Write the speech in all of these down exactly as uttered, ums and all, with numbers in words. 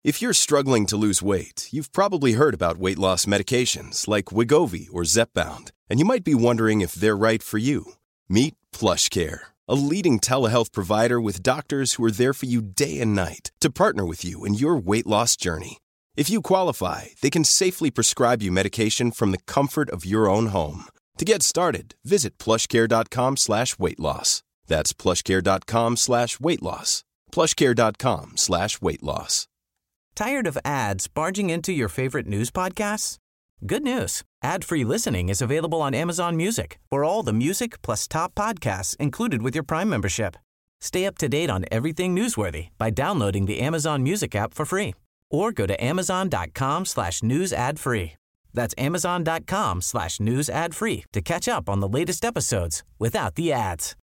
If you're struggling to lose weight, you've probably heard about weight loss medications like Wegovy or Zepbound, and you might be wondering if they're right for you. Meet PlushCare, a leading telehealth provider with doctors who are there for you day and night to partner with you in your weight loss journey. If you qualify, they can safely prescribe you medication from the comfort of your own home. To get started, visit plushcare.com slash weight loss. That's plushcare.com slash weight loss. plushcare.com slash weight loss. Tired of ads barging into your favorite news podcasts? Good news. Ad-free listening is available on Amazon Music for all the music plus top podcasts included with your Prime membership. Stay up to date on everything newsworthy by downloading the Amazon Music app for free or go to amazon.com slash news ad free. That's amazon.com slash news ad free to catch up on the latest episodes without the ads.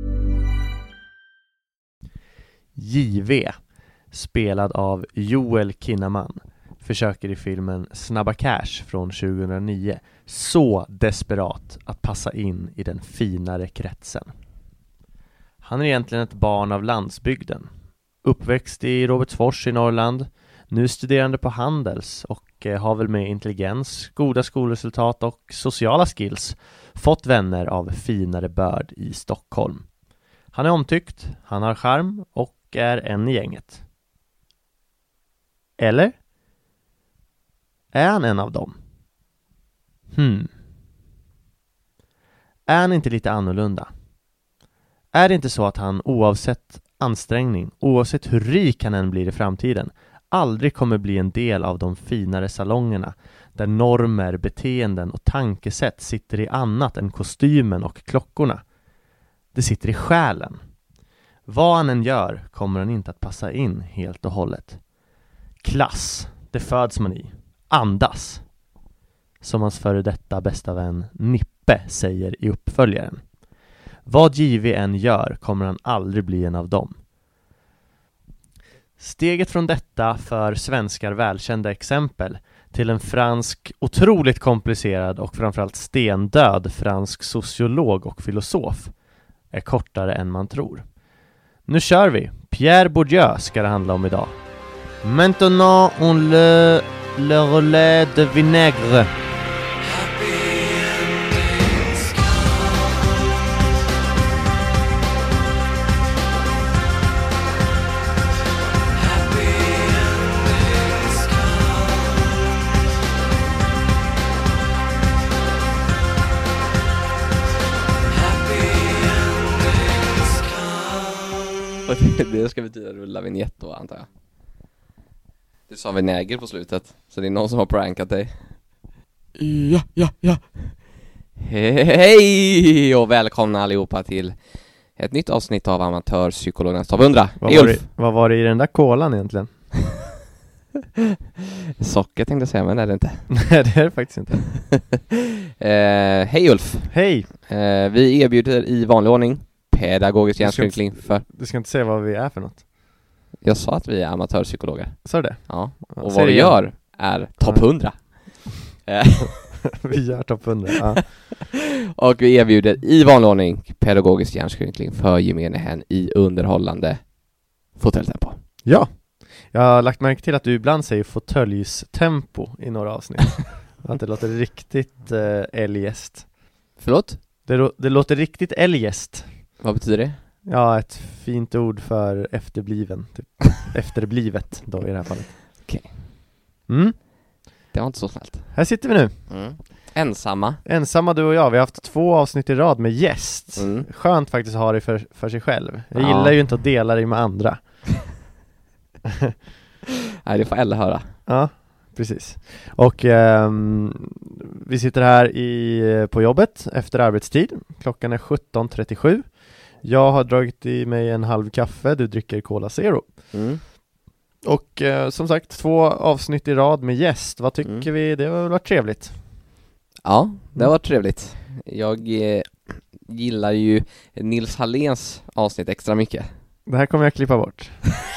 J V, spelad av Joel Kinnaman, försöker i filmen Snabba Cash från tjugohundranio så desperat att passa in i den finare kretsen. Han är egentligen ett barn av landsbygden, uppväxt i Robertsfors i Norrland, nu studerande på Handels och har väl med intelligens, goda skolresultat och sociala skills fått vänner av finare börd i Stockholm. Han är omtyckt, han har charm och är en i gänget. Eller? Är han en av dem? Hmm. Är han inte lite annorlunda? Är det inte så att han oavsett ansträngning, oavsett hur rik han än blir i framtiden, aldrig kommer bli en del av de finare salongerna där normer, beteenden och tankesätt sitter i annat än kostymen och klockorna? Det sitter i själen. Vad han än gör kommer han inte att passa in helt och hållet. Klass, det föds man i. Andas. Som hans före detta bästa vän Nippe säger i uppföljaren. Vad J V än gör kommer han aldrig bli en av dem. Steget från detta för svenskar välkända exempel till en fransk otroligt komplicerad och framförallt stendöd fransk sociolog och filosof är kortare än man tror. Nu kör vi. Pierre Bourdieu ska det handla om idag. Maintenant on le, le relais de vinaigre. Det ska betyda rulla vignett då, antar jag. Du sa vinäger på slutet, så det är någon som har prankat dig. Ja, ja, ja. Hej och välkomna allihopa till ett nytt avsnitt av Amatörpsykologernas topp hundra. Vad var, det, vad var det i den där kolan egentligen? Socker tänkte jag säga, men det är det inte. Nej, det är det faktiskt inte. eh, Hej Ulf. Hej. Eh, vi erbjuder i vanlig ordning pedagogisk hjärnskrynkling för... Du ska inte säga vad vi är för något. Jag sa att vi är amatörpsykologer. Sa du det? Ja, och ja, vad vi igen. gör är topp hundra. Vi gör topp hundra, ja. Och vi erbjuder i vanlig ordning pedagogisk hjärnskrynkling för gemene hen i underhållande fåtöljtempo. Ja, jag har lagt märke till att du ibland säger fåtöljstempo i några avsnitt. Att det låter riktigt eh, eljest. Förlåt? Det, det låter riktigt eljest. Vad betyder det? Ja, ett fint ord för efterbliven. Typ. Efterblivet då i det här fallet. Okej. Okay. Mm. Det var inte så snällt. Här sitter vi nu. Mm. Ensamma. Ensamma du och jag. Vi har haft två avsnitt i rad med gäst. Mm. Skönt faktiskt att ha det för, för sig själv. Jag ja. gillar ju inte att dela det med andra. Nej, det får alla höra. Ja, precis. Och um, vi sitter här i, på jobbet efter arbetstid. Klockan är sjutton trettiosju. Jag har dragit i mig en halv kaffe. Du dricker Cola Zero. Mm. Och uh, som sagt, två avsnitt i rad med gäst. Vad tycker mm. vi? Det har varit trevligt. Ja, det har varit trevligt. Jag eh, gillar ju Nils Halléns avsnitt extra mycket. Det här kommer jag klippa bort.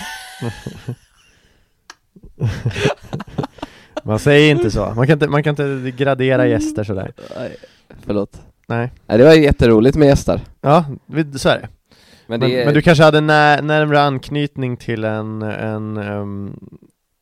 Man säger inte så. Man kan inte, man kan inte gradera gäster sådär. Nej, förlåt. Nej. Nej, det var jätteroligt med gäster. Ja, så är det. Men, Men, det men, är... men du kanske hade när, närmare anknytning till en, en um,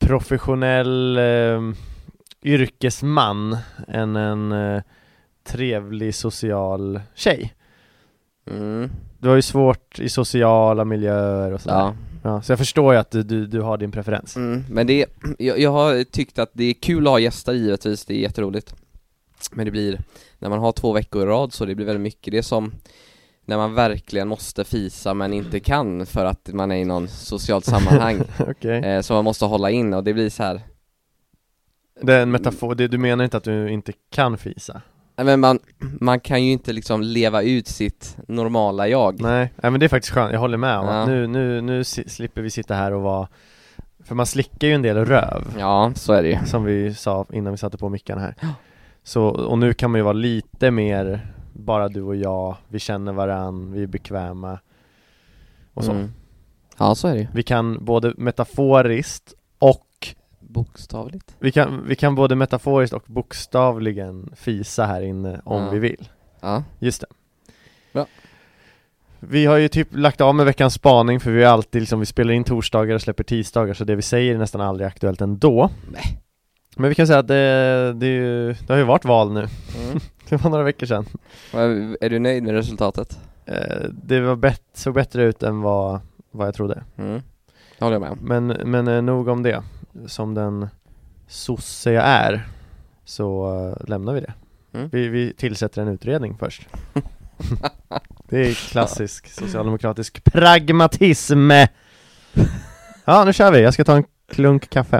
professionell eh, yrkesman än en eh, trevlig social tjej. Mm. Du har ju svårt i sociala miljöer och sådär. Ja. Ja, så jag förstår ju att du, du, du har din preferens. Mm. Men det, jag, jag har tyckt att det är kul att ha gäster givetvis, det är jätteroligt. Men det blir, när man har två veckor i rad så det blir väldigt mycket. Det är som när man verkligen måste fisa men inte kan för att man är i någon socialt sammanhang. Okay. eh, som man måste hålla in och det blir så här. Det är en metafor, det, du menar inte att du inte kan fisa? Men man, man kan ju inte liksom leva ut sitt normala jag. Nej, nej men det är faktiskt skönt, jag håller med om ja. att nu, nu, nu slipper vi sitta här och vara. För man slickar ju en del röv. Ja, så är det ju. Som vi sa innan vi satte på mickarna här. Ja. Så, och nu kan man ju vara lite mer bara du och jag, vi känner varann, vi är bekväma och så. Mm. Ja, så är det ju. Vi kan både metaforiskt och bokstavligt. Vi kan, vi kan både metaforiskt och bokstavligen fisa här inne om ja. vi vill. Ja. Just det. Ja. Vi har ju typ lagt av med veckans spaning för vi är alltid liksom, vi spelar in torsdagar och släpper tisdagar så det vi säger är nästan aldrig aktuellt ändå. Nej. Men vi kan säga att det, det, är ju, det har ju varit val nu. Mm. Det var några veckor sedan. Är du nöjd med resultatet? Eh, det var bet- såg bättre ut än vad, vad jag trodde. Mm. Det håller jag med om. Men, men eh, nog om det. Som den sosse jag är så uh, lämnar vi det. Mm. Vi, vi tillsätter en utredning först. Det är klassisk socialdemokratisk pragmatism. Ja, nu kör vi. Jag ska ta en klunk kaffe.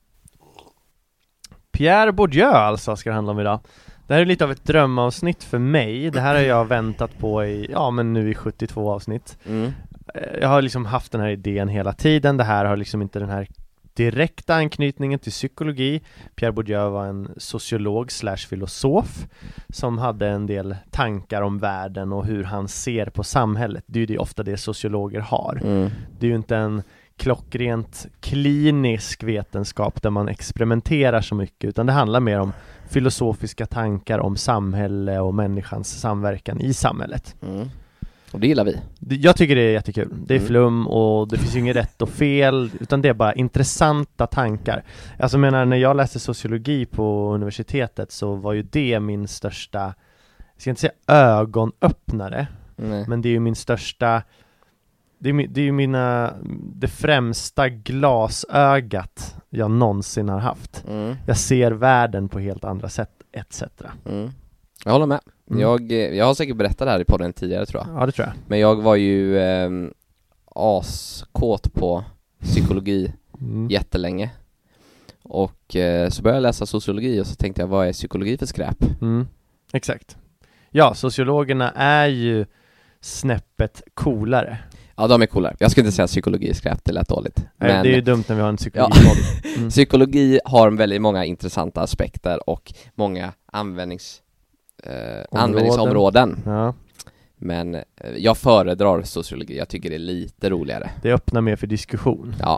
Pierre Bourdieu alltså ska det handla om idag. Det här är lite av ett drömavsnitt för mig. Det här har jag väntat på i, ja men nu i sjuttiotvå avsnitt. Mm. Jag har liksom haft den här idén hela tiden. Det här har liksom inte den här direkta anknytningen till psykologi. Pierre Bourdieu var en sociolog slash filosof som hade en del tankar om världen och hur han ser på samhället. Det är ju det ofta det sociologer har. Mm. Det är ju inte en klockrent klinisk vetenskap där man experimenterar så mycket, utan det handlar mer om filosofiska tankar om samhälle och människans samverkan i samhället. Mm. Och det gillar vi. Jag tycker det är jättekul. Det är Mm. flum och det finns ju inget rätt och fel, utan det är bara intressanta tankar. Alltså menar, när jag läste sociologi på universitetet så var ju det min största, jag ska inte säga ögonöppnare, Nej. men det är ju min största, det är, mi- det är ju mina, det främsta glasögat jag någonsin har haft. Mm. Jag ser världen på helt andra sätt, et cetera. Mm. Jag håller med. Mm. Jag, jag har säkert berättat det här i podden tidigare tror jag. Ja, det tror jag. Men jag var ju eh, askåt på psykologi Mm. jättelänge. Och eh, så började jag läsa sociologi och så tänkte jag, vad är psykologi för skräp? Mm. Exakt. Ja, sociologerna är ju snäppet coolare. Ja, de är coolare. Jag skulle inte säga psykologi är skräp, det lät dåligt. Men... Det är ju dumt när vi har en psykologi. Ja. Mm. Psykologi har väldigt många intressanta aspekter och många användnings, eh, användningsområden. Ja. Men eh, jag föredrar sociologi. Jag tycker det är lite roligare. Det öppnar mer för diskussion. Ja.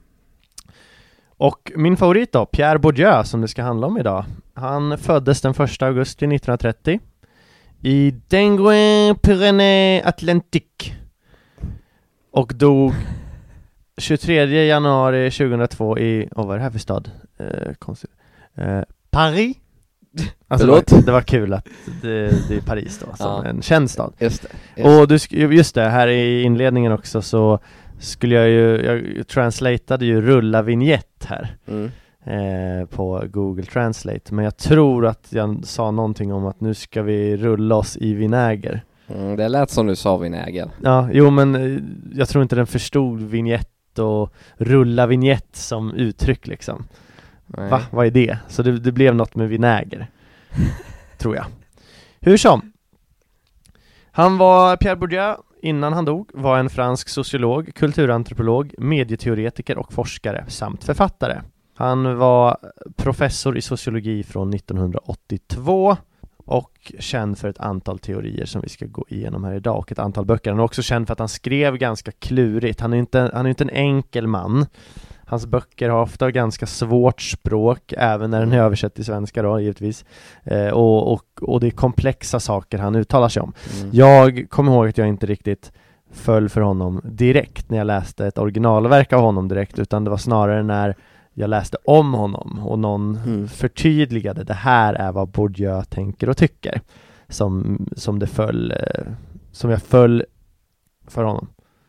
Och min favorit då, Pierre Bourdieu, som det ska handla om idag. Han föddes den första augusti nittonhundratrettio i Denguin-Pyrénées-Atlantique och dog tjugotredje januari tjugohundratvå i, åh, vad är det här för stad? Eh, konstigt. Eh, Paris. Alltså det, var, det var kul att det, det är Paris då, som Ja. en känd stad. Just det. Just. Och du, sk- just det, här i inledningen också så skulle jag ju, jag translatade ju rulla vignett här Mm. eh, på Google Translate, men jag tror att jag sa någonting om att nu ska vi rulla oss i vinäger. Mm, det lät som du sa vinäger. Ja, jo men eh, jag tror inte den förstod vignett och rulla vignett som uttryck liksom. Nej. Va? Vad är det? Så det, det blev något med vinäger. Tror jag. Hur som. Han var, Pierre Bourdieu, innan han dog, var en fransk sociolog, kulturantropolog, medieteoretiker och forskare samt författare. Han var professor i sociologi från nittonhundraåttiotvå och känd för ett antal teorier som vi ska gå igenom här idag och ett antal böcker. Han är också känd för att han skrev ganska klurigt. Han är inte, han är inte en enkel man. Hans böcker har ofta ganska svårt språk, även när den är översatt till svenska då, givetvis. Eh, och, och, och det är komplexa saker han uttalar sig om. Mm. Jag kommer ihåg att jag inte riktigt föll för honom direkt när jag läste ett originalverk av honom direkt, utan det var snarare när jag läste om honom och någon Mm. förtydligade det här är vad Bourdieu tänker och tycker, som, som det föll eh, som jag föll för honom.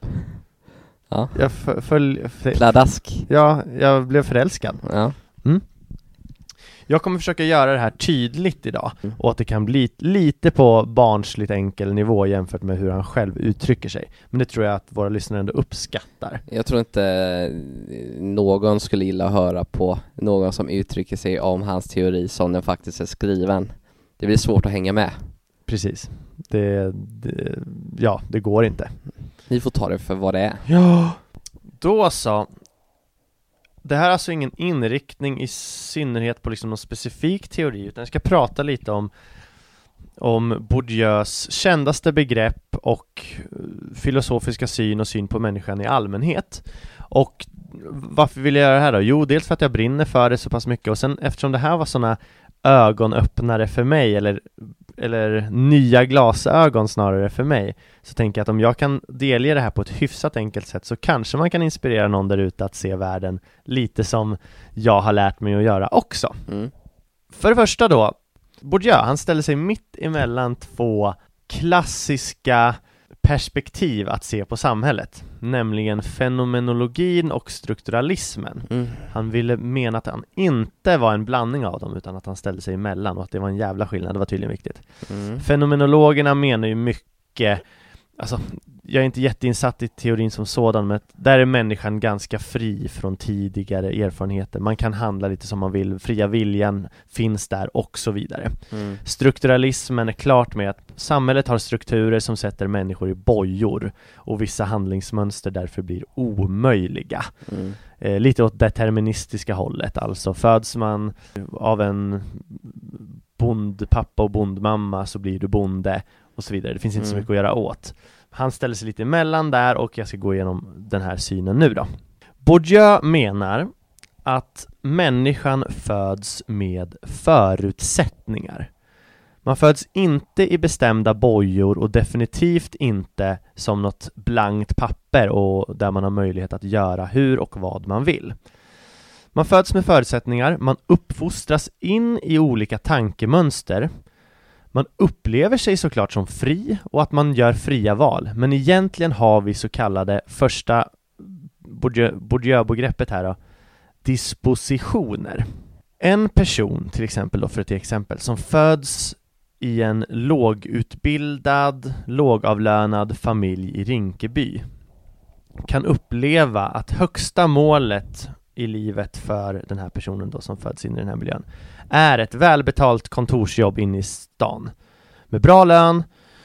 Ja. Jag f- föll f- Pladask. ja, jag blev förälskad. Ja. Jag kommer försöka göra det här tydligt idag Mm. och att det kan bli lite på barnsligt enkel nivå jämfört med hur han själv uttrycker sig. Men det tror jag att våra lyssnare ändå uppskattar. Jag tror inte någon skulle gilla att höra på någon som uttrycker sig om hans teori som den faktiskt är skriven. Det blir svårt att hänga med. Precis. Det, det, ja, det går inte. Ni får ta det för vad det är. Ja. Då så. Det här är alltså ingen inriktning i synnerhet på liksom någon specifik teori, utan jag ska prata lite om om Bourdieus kändaste begrepp och filosofiska syn och syn på människan i allmänhet. Och varför vill jag göra det här då? Jo, dels för att jag brinner för det så pass mycket, och sen eftersom det här var såna ögonöppnare för mig, eller, eller nya glasögon snarare för mig, så tänker jag att om jag kan delge det här på ett hyfsat enkelt sätt så kanske man kan inspirera någon där ute att se världen lite som jag har lärt mig att göra också. Mm. För det första då, Bourdieu, han ställer sig mitt emellan två klassiska perspektiv att se på samhället, nämligen fenomenologin och strukturalismen. Mm. Han ville mena att han inte var en blandning av dem, utan att han ställde sig emellan, och att det var en jävla skillnad. Det var tydligen viktigt. Mm. Fenomenologerna menar ju mycket, alltså jag är inte jätteinsatt i teorin som sådan, men där är människan ganska fri från tidigare erfarenheter. Man kan handla lite som man vill, fria viljan finns där och så vidare. Mm. Strukturalismen är klart med att samhället har strukturer som sätter människor i bojor, och vissa handlingsmönster därför blir omöjliga. Mm. Eh, lite åt deterministiska hållet, alltså föds man av en bondpappa och bondmamma så blir du bonde och så vidare. Det finns inte så Mm. mycket att göra åt. Han ställer sig lite emellan där, och jag ska gå igenom den här synen nu då. Bourdieu menar att människan föds med förutsättningar. Man föds inte i bestämda bojor, och definitivt inte som något blankt papper och där man har möjlighet att göra hur och vad man vill. Man föds med förutsättningar, man uppfostras in i olika tankemönster. Man upplever sig såklart som fri och att man gör fria val, men egentligen har vi så kallade första Bourdieu-begreppet här då, dispositioner. En person, till exempel då, för ett exempel, som föds i en lågutbildad, lågavlönad familj i Rinkeby kan uppleva att högsta målet i livet för den här personen då, som föds in i den här miljön, är ett välbetalt kontorsjobb inne i stan med bra lön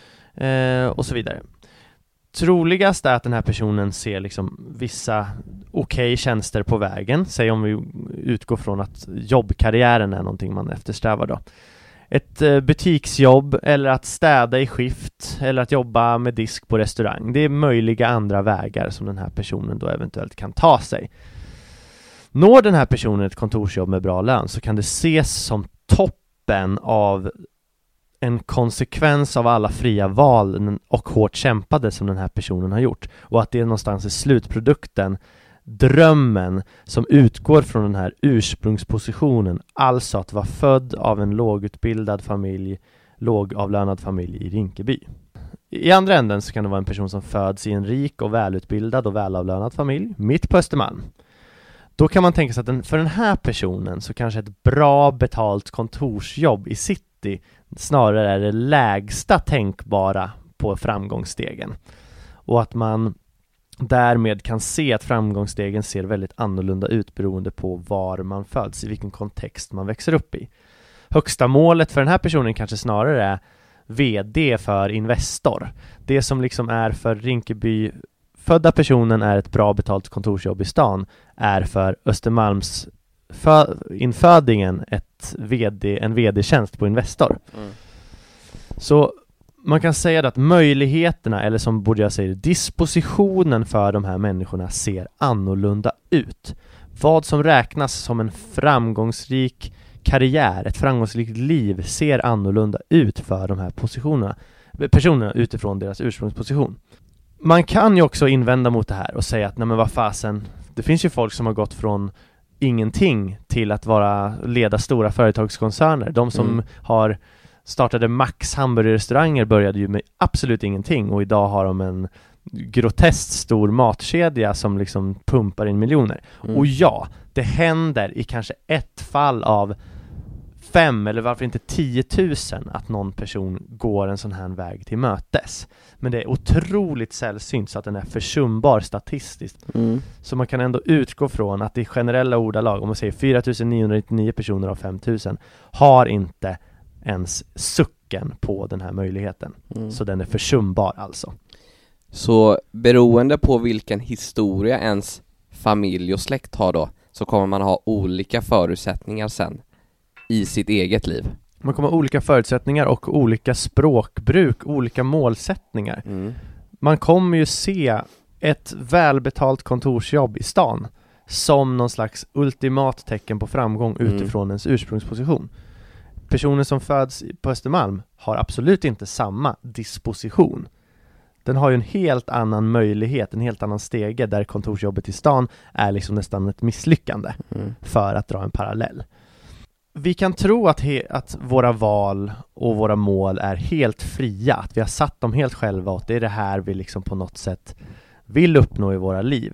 eh, och så vidare. Troligast är att den här personen ser liksom vissa okej tjänster på vägen, säg om vi utgår från att jobbkarriären är någonting man eftersträvar då. Ett eh, butiksjobb, eller att städa i skift, eller att jobba med disk på restaurang. Det är möjliga andra vägar som den här personen då eventuellt kan ta sig. Når den här personen ett kontorsjobb med bra lön, så kan det ses som toppen av en konsekvens av alla fria val och hårt kämpade som den här personen har gjort. Och att det är någonstans i slutprodukten, drömmen som utgår från den här ursprungspositionen, alltså att vara född av en lågutbildad familj, lågavlönad familj i Rinkeby. I andra änden så kan det vara en person som föds i en rik och välutbildad och välavlönad familj mitt på Östermalm. Då kan man tänka sig att den, för den här personen så kanske ett bra betalt kontorsjobb i city snarare är det lägsta tänkbara på framgångsstegen. Och att man därmed kan se att framgångsstegen ser väldigt annorlunda ut beroende på var man föds, i vilken kontext man växer upp i. Högsta målet för den här personen kanske snarare är vd för Investor. Det som liksom är för Rinkeby födda personen är ett bra betalt kontorsjobb i stan, är för Östermalms för infödingen ett vd, en vd-tjänst på Investor. Mm. Så man kan säga att möjligheterna, eller som Bourdieu säger, dispositionen för de här människorna ser annorlunda ut. Vad som räknas som en framgångsrik karriär, ett framgångsrikt liv, ser annorlunda ut för de här positionerna, personerna utifrån deras ursprungsposition. Man kan ju också invända mot det här och säga att nej men vad fasen, det finns ju folk som har gått från ingenting till att vara leda stora företagskoncerner. De som mm. har startade Max hamburgerrestauranger började ju med absolut ingenting, och idag har de en groteskt stor matkedja som liksom pumpar in miljoner. Mm. Och ja, det händer i kanske ett fall av fem eller varför inte tiotusen att någon person går en sån här väg till mötes. Men det är otroligt sällsynt så att den är försumbar statistiskt. Mm. Så man kan ändå utgå från att i generella ordalag, om man säger fyra tusen niohundranittionio personer av fem tusen, har inte ens sucken på den här möjligheten. Mm. Så den är försumbar alltså. Så beroende på vilken historia ens familj och släkt har då, så kommer man ha olika förutsättningar sen i sitt eget liv. Man kommer ha olika förutsättningar och olika språkbruk, olika målsättningar. Mm. Man kommer ju se ett välbetalt kontorsjobb i stan som någon slags ultimat tecken på framgång mm. utifrån ens ursprungsposition. Personen som föds på Östermalm har absolut inte samma disposition. Den har ju en helt annan möjlighet, en helt annan stege, där kontorsjobbet i stan är liksom nästan ett misslyckande mm. för att dra en parallell. Vi kan tro att, he- att våra val och våra mål är helt fria, att vi har satt dem helt själva och att det är det här vi liksom på något sätt vill uppnå i våra liv.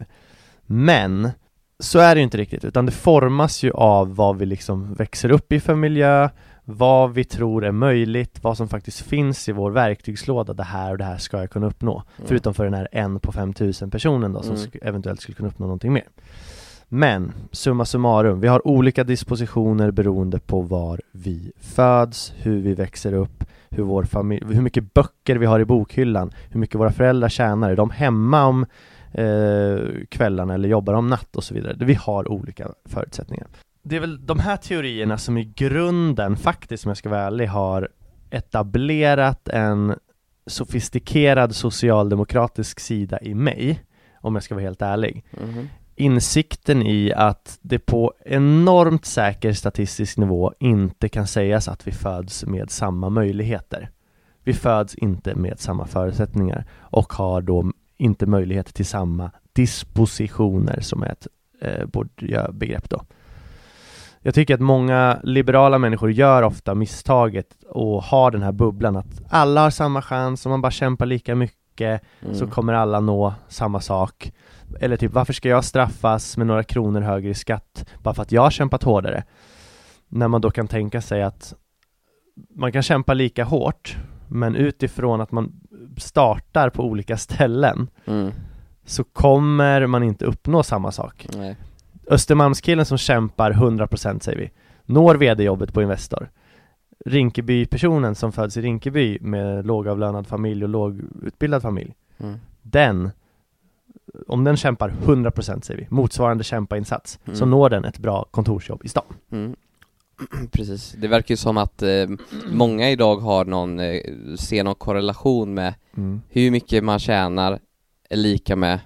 Men så är det ju inte riktigt, utan det formas ju av vad vi liksom växer upp i för miljö, vad vi tror är möjligt, vad som faktiskt finns i vår verktygslåda. Det här och det här ska jag kunna uppnå. Mm. Förutom för den här en på fem tusen personen då, som mm. sk- eventuellt skulle kunna uppnå någonting mer. Men summa summarum, vi har olika dispositioner beroende på var vi föds, hur vi växer upp, hur, vår familj, hur mycket böcker vi har i bokhyllan, hur mycket våra föräldrar tjänar, är de hemma om eh, kvällarna eller jobbar om natt och så vidare. Vi har olika förutsättningar. Det är väl de här teorierna som i grunden faktiskt, om jag ska vara ärlig, har etablerat en sofistikerad socialdemokratisk sida i mig, om jag ska vara helt ärlig. Mm-hmm. Insikten i att det på enormt säker statistisk nivå inte kan sägas att vi föds med samma möjligheter. Vi föds inte med samma förutsättningar och har då inte möjlighet till samma dispositioner, som är ett eh, begrepp då. Jag tycker att många liberala människor gör ofta misstaget och har den här bubblan att alla har samma chans, om man bara kämpar lika mycket mm. så kommer alla nå samma sak. Eller typ, varför ska jag straffas med några kronor högre i skatt bara för att jag har kämpat hårdare? När man då kan tänka sig att man kan kämpa lika hårt, men utifrån att man startar på olika ställen mm. så kommer man inte uppnå samma sak. Nej. Östermalmskillen som kämpar hundra procent, säger vi, når vd-jobbet på Investor. Rinkeby-personen som föds i Rinkeby med lågavlönad familj och lågutbildad familj. Mm. Den, om den kämpar hundra procent, säger vi, motsvarande kämpainsats, mm. så når den ett bra kontorsjobb i stan. Mm. Precis. Det verkar ju som att eh, många idag har någon, eh, ser någon korrelation med mm. hur mycket man tjänar är lika med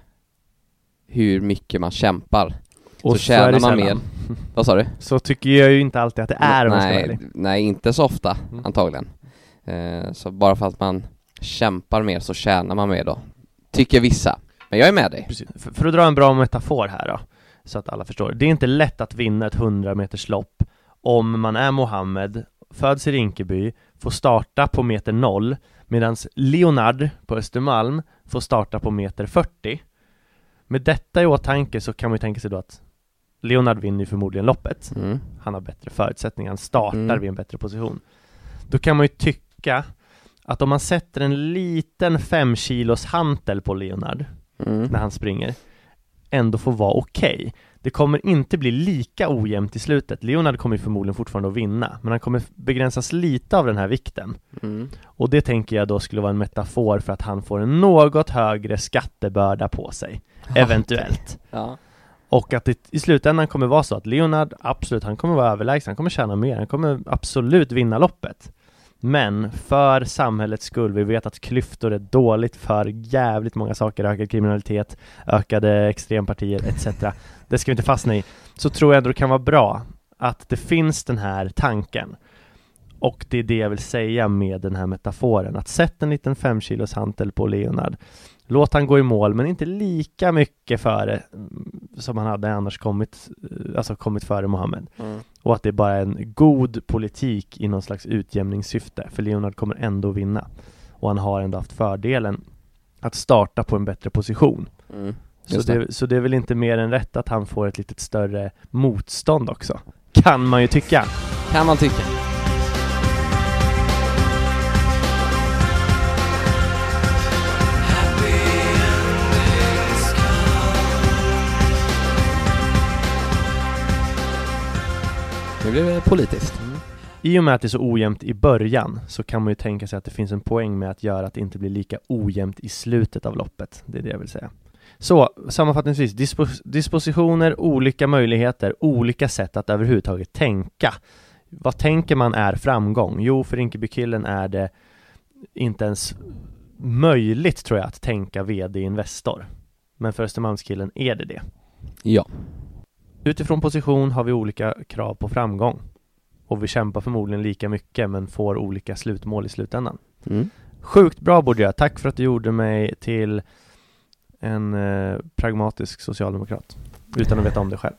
hur mycket man kämpar. Och så tjänar man mer. Vad sa du? Så tycker jag ju inte alltid att det är. Nej, nej, inte så ofta mm. antagligen. Eh, så bara för att man kämpar mer så tjänar man mer då, tycker vissa. Men jag är med dig. För, för att dra en bra metafor här då, så att alla förstår. Det är inte lätt att vinna ett hundra meters lopp om man är Mohammed, föds i Rinkeby, får starta på meter noll, medan Leonard på Östermalm får starta på meter fyrtio. Med detta i åtanke så kan man ju tänka sig då att Leonard vinner ju förmodligen loppet. Mm. Han har bättre förutsättningar, han startar mm. vid en bättre position. Då kan man ju tycka att om man sätter en liten fem kilos hantel på Leonard mm. när han springer, ändå får vara okej. Okay. Det kommer inte bli lika ojämnt i slutet. Leonard kommer förmodligen fortfarande att vinna, men han kommer begränsas lite av den här vikten. Mm. Och det tänker jag då skulle vara en metafor för att han får en något högre skattebörda på sig. Eventuellt. Ja. Och att det i slutändan kommer vara så att Leonard, absolut, han kommer vara överlägsen, han kommer tjäna mer, han kommer absolut vinna loppet. Men för samhällets skull, vi vet att klyftor är dåligt för jävligt många saker, ökad kriminalitet, ökade extrempartier et cetera. Det ska vi inte fastna i. Så tror jag ändå det kan vara bra att det finns den här tanken. Och det är det jag vill säga med den här metaforen. Att sätta en liten fem kilos hantel på Leonard. Låt han gå i mål, men inte lika mycket före som han hade annars kommit, alltså kommit före Mohammed. Mm. Och att det bara är en god politik i någon slags utjämningssyfte. För Leonard kommer ändå vinna. Och han har ändå haft fördelen att starta på en bättre position. Mm. Så det, så det är väl inte mer än rätt att han får ett lite större motstånd också. Kan man ju tycka. Kan man tycka. Nu blir det politiskt. Mm. I och med att det är så ojämnt i början så kan man ju tänka sig att det finns en poäng med att göra att det inte blir lika ojämnt i slutet av loppet. Det är det jag vill säga. Så, sammanfattningsvis, dispos- dispositioner, olika möjligheter, olika sätt att överhuvudtaget tänka. Vad tänker man är framgång? Jo, för Rinkeby-killen är det inte ens möjligt, tror jag, att tänka vd-investor. Men för Östermalmskillen är det det. Ja. Utifrån position har vi olika krav på framgång. Och vi kämpar förmodligen lika mycket men får olika slutmål i slutändan. Mm. Sjukt bra borde jag. Tack för att du gjorde mig till en eh, pragmatisk socialdemokrat. Utan att veta om det själv.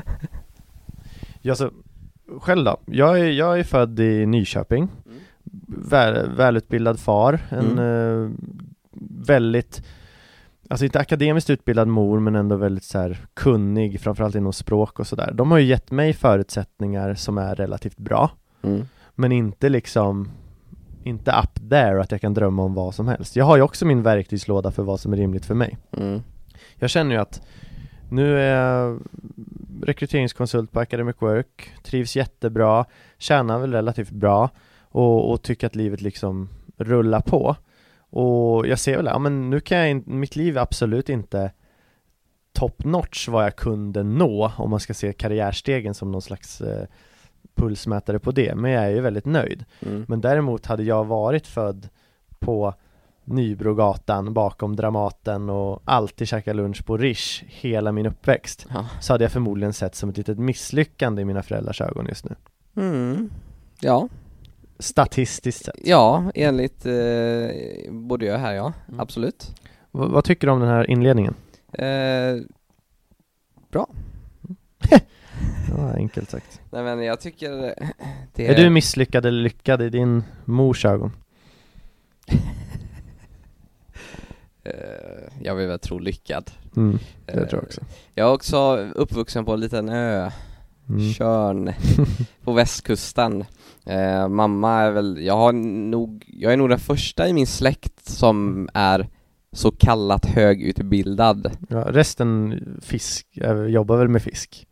Jag så, själv då. Jag är, jag är född i Nyköping. Mm. Väl, välutbildad far. En Mm. eh, väldigt... Alltså inte akademiskt utbildad mor men ändå väldigt så här kunnig, framförallt inom språk och sådär. De har ju gett mig förutsättningar som är relativt bra. Mm. Men inte liksom inte up there att jag kan drömma om vad som helst. Jag har ju också min verktygslåda för vad som är rimligt för mig. Mm. Jag känner ju att nu är jag rekryteringskonsult på Academic Work, trivs jättebra, tjänar väl relativt bra och, och tycker att livet liksom rullar på. Och jag ser väl, ja men nu kan jag in, mitt liv är absolut inte top notch vad jag kunde nå om man ska se karriärstegen som någon slags eh, pulsmätare på det. Men jag är ju väldigt nöjd. Mm. Men däremot hade jag varit född på Nybrogatan bakom Dramaten och alltid käka lunch på Rish hela min uppväxt, Ja. så hade jag förmodligen sett som ett litet misslyckande i mina föräldrars ögon just nu. Mm. Ja. Statistiskt sett. Ja, enligt eh, både jag här, ja. Mm. Absolut. V- vad tycker du om den här inledningen? Eh, bra. Ja, enkelt sagt. Nej men jag tycker det Är du misslyckad eller lyckad i din mors ögon? eh, jag vill väl tro lyckad. Mm, det Eh, tror jag också. Jag är också uppvuxen på en liten ö, Mm. Tjörn, på västkusten. Eh, mamma är väl, jag har nog, jag är nog den första i min släkt som är så kallat högutbildad. Ja, resten fisk, äh, jobbar väl med fisk?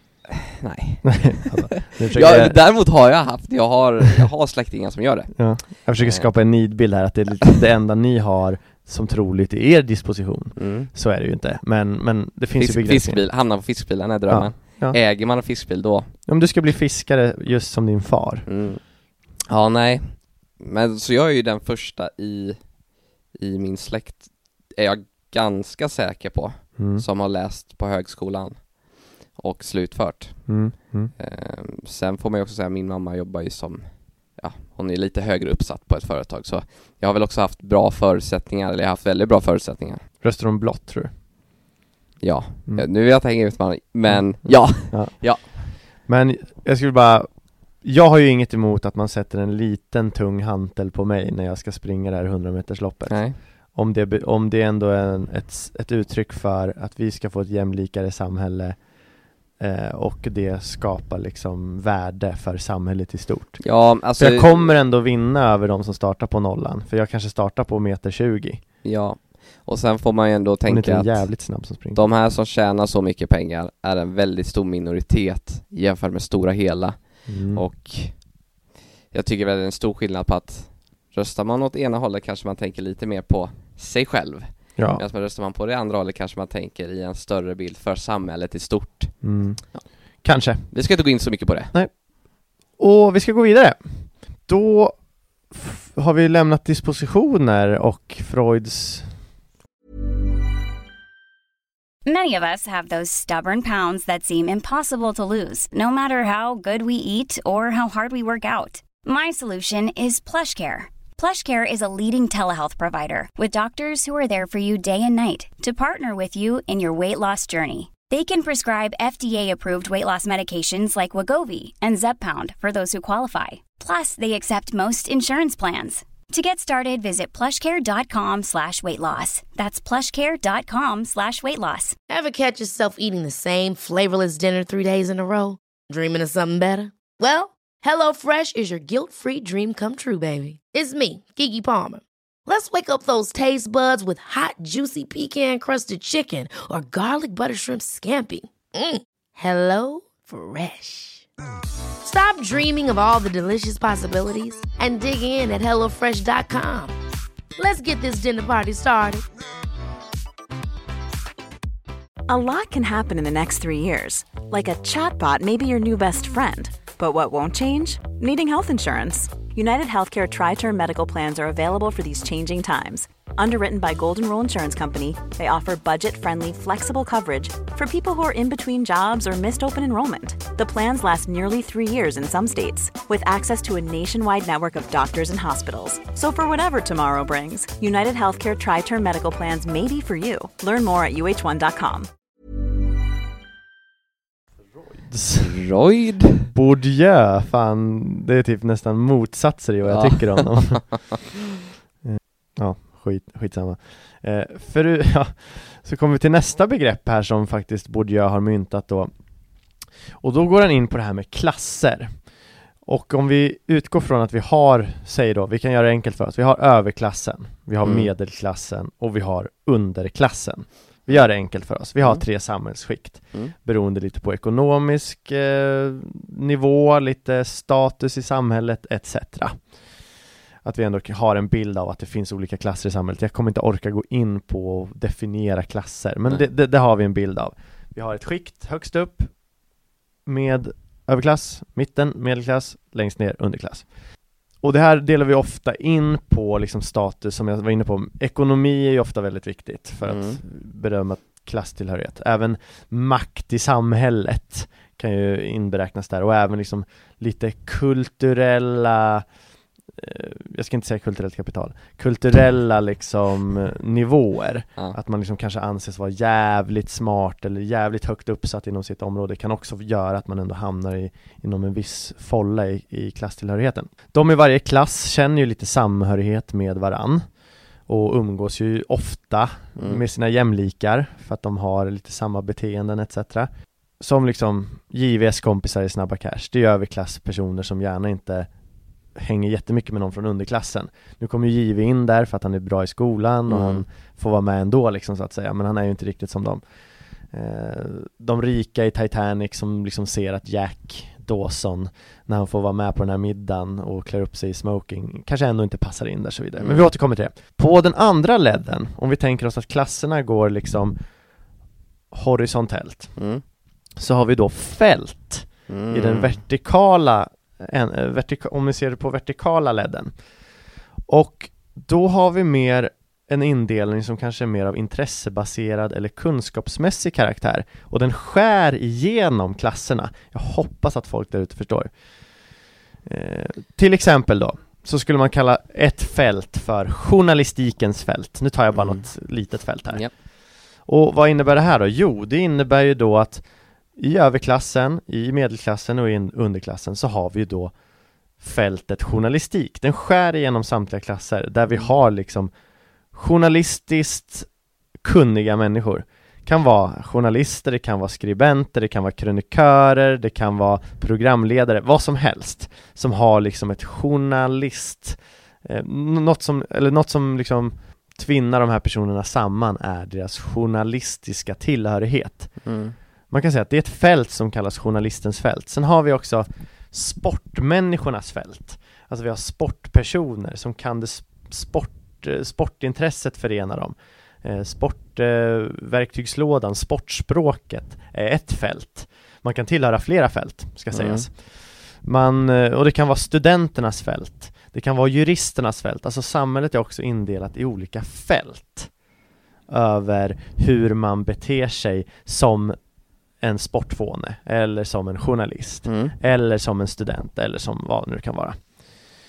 Nej. alltså, nu försöker Jag, jag, däremot har jag haft, jag har, jag har släktingar som gör det. ja, jag försöker skapa en nidbild här att det är lite det enda ni har som troligt i er disposition. Mm. Så är det ju inte. Men, men det finns Fisk, ju begränsningar. fiskbil, hamna på fiskbilen är drömmen. Ja, ja. Äger man en fiskbil då? Om du ska bli fiskare just som din far. Mm. Ja, nej. Men så jag är ju den första i, i min släkt, är jag ganska säker på, Mm. som har läst på högskolan och slutfört. Mm. Mm. Ehm, sen får man ju också säga, min mamma jobbar ju som, ja, hon är lite högre uppsatt på ett företag, så jag har väl också haft bra förutsättningar, eller jag har haft väldigt bra förutsättningar. Röstar de blått, tror du? Ja, Mm. Ja, nu vill jag inte hänga ut man, men Mm. ja. Ja. Ja. Men jag skulle bara... Jag har ju inget emot att man sätter en liten tung hantel på mig när jag ska springa det här hundra metersloppet. Nej. Om det, be- om det ändå är en, ett, ett uttryck för att vi ska få ett jämlikare samhälle eh, och det skapar liksom värde för samhället i stort. Ja, alltså, Så jag kommer ändå vinna över de som startar på nollan, för jag kanske startar på meter tjugo. ja, och sen får man ju ändå Hon är tänka inte att jävligt snabb som springer. de här som tjänar så mycket pengar är en väldigt stor minoritet jämfört med stora hela. Mm. Och jag tycker väl det är en stor skillnad på att röstar man åt ena hållet kanske man tänker lite mer på sig själv. Ja. Medan röstar man på det andra hållet kanske man tänker i en större bild för samhället i stort. Mm. Kanske. Vi ska inte gå in så mycket på det. Och vi ska gå vidare. Då f- har vi lämnat dispositioner och Freuds... Many of us have those stubborn pounds that seem impossible to lose, no matter how good we eat or how hard we work out. My solution is PlushCare. PlushCare is a leading telehealth provider with doctors who are there for you day and night to partner with you in your weight loss journey. They can prescribe F D A-approved weight loss medications like Wegovy and Zepbound for those who qualify. Plus, they accept most insurance plans. To get started, visit plushcare.com slash weight loss. That's plushcare.com slash weight loss. Ever catch yourself eating the same flavorless dinner three days in a row? Dreaming of something better? Well, HelloFresh is your guilt-free dream come true, baby. It's me, Keke Palmer. Let's wake up those taste buds with hot, juicy pecan-crusted chicken or garlic butter shrimp scampi. Mm. Hello Fresh. Stop dreaming of all the delicious possibilities and dig in at hello fresh dot com. Let's get this dinner party started. A lot can happen in the next three years. Like a chatbot may be your new best friend. But what won't change? Needing health insurance. United Healthcare Tri-Term Medical Plans are available for these changing times. Underwritten by Golden Rule Insurance Company, they offer budget-friendly, flexible coverage for people who are in between jobs or missed open enrollment. The plans last nearly three years in some states, with access to a nationwide network of doctors and hospitals. So for whatever tomorrow brings, United Healthcare Tri-Term Medical Plans may be for you. Learn more at u h one dot com. Royd Bourdieu, fan, det är typ nästan motsatser i vad jag ja. tycker om honom. Ja, skit, skitsamma. Eh, för, ja, så kommer vi till nästa begrepp här som faktiskt Bourdieu har myntat då. Och då går han in på det här med klasser. Och om vi utgår från att vi har, säg då, vi kan göra det enkelt för oss. Vi har överklassen, vi har mm. medelklassen och vi har underklassen. Vi gör det enkelt för oss. Vi har mm. tre samhällsskikt. Mm. Beroende lite på ekonomisk eh, nivå, lite status i samhället et cetera. Att vi ändå har en bild av att det finns olika klasser i samhället. Jag kommer inte orka gå in på och definiera klasser. Men det, det, det har vi en bild av. Vi har ett skikt högst upp med överklass, mitten, medelklass, längst ner, underklass. Och det här delar vi ofta in på liksom status, som jag var inne på. Ekonomi är ju ofta väldigt viktigt för att mm. bedöma klasstillhörighet. Även makt i samhället kan ju inberäknas där. Och även liksom lite kulturella, eh, jag ska inte säga kulturellt kapital, kulturella liksom nivåer. Ja. Att man liksom kanske anses vara jävligt smart eller jävligt högt uppsatt inom sitt område kan också göra att man ändå hamnar i, inom en viss folla i, i klasstillhörigheten. De i varje klass känner ju lite samhörighet med varann och umgås ju ofta mm. med sina jämlikar för att de har lite samma beteenden et cetera. Som liksom J V S-kompisar i Snabba Cash. Det är överklasspersoner som gärna inte hänger jättemycket med någon från underklassen. Nu kommer ju J V in där för att han är bra i skolan och mm. han får vara med ändå liksom, så att säga. Men han är ju inte riktigt som dem. Eh, de rika i Titanic som liksom ser att Jack Dawson, när han får vara med på den här middagen och klär upp sig i smoking, kanske ändå inte passar in där så vidare. Mm. Men vi återkommer till det. På den andra ledden, om vi tänker oss att klasserna går liksom horisontellt, mm. så har vi då fält mm. i den vertikala En, vertika- om vi ser det på vertikala ledden. Och då har vi mer en indelning som kanske är mer av intressebaserad eller kunskapsmässig karaktär. Och den skär igenom klasserna. Jag hoppas att folk där ute förstår. Eh, till exempel då, så skulle man kalla ett fält för journalistikens fält. Nu tar jag bara mm. något litet fält här. Yep. Och vad innebär det här då? Jo, det innebär ju då att i överklassen, i medelklassen och i underklassen så har vi då fältet journalistik. Den skär igenom samtliga klasser där vi har liksom journalistiskt kunniga människor. Det kan vara journalister, det kan vara skribenter, det kan vara krönikörer, det kan vara programledare, vad som helst som har liksom ett journalist eh, något som, eller något som liksom tvinnar de här personerna samman är deras journalistiska tillhörighet. Mm. Man kan säga att det är ett fält som kallas journalistens fält. Sen har vi också sportmänniskornas fält. Alltså vi har sportpersoner som kan det sport, sportintresset förena dem. Eh, sportverktygslådan, eh, sportspråket är ett fält. Man kan tillhöra flera fält, ska sägas. Mm. Man, och det kan vara studenternas fält. Det kan vara juristernas fält. Alltså samhället är också indelat i olika fält över hur man beter sig som en sportfåne eller som en journalist mm. eller som en student eller som vad det nu kan vara.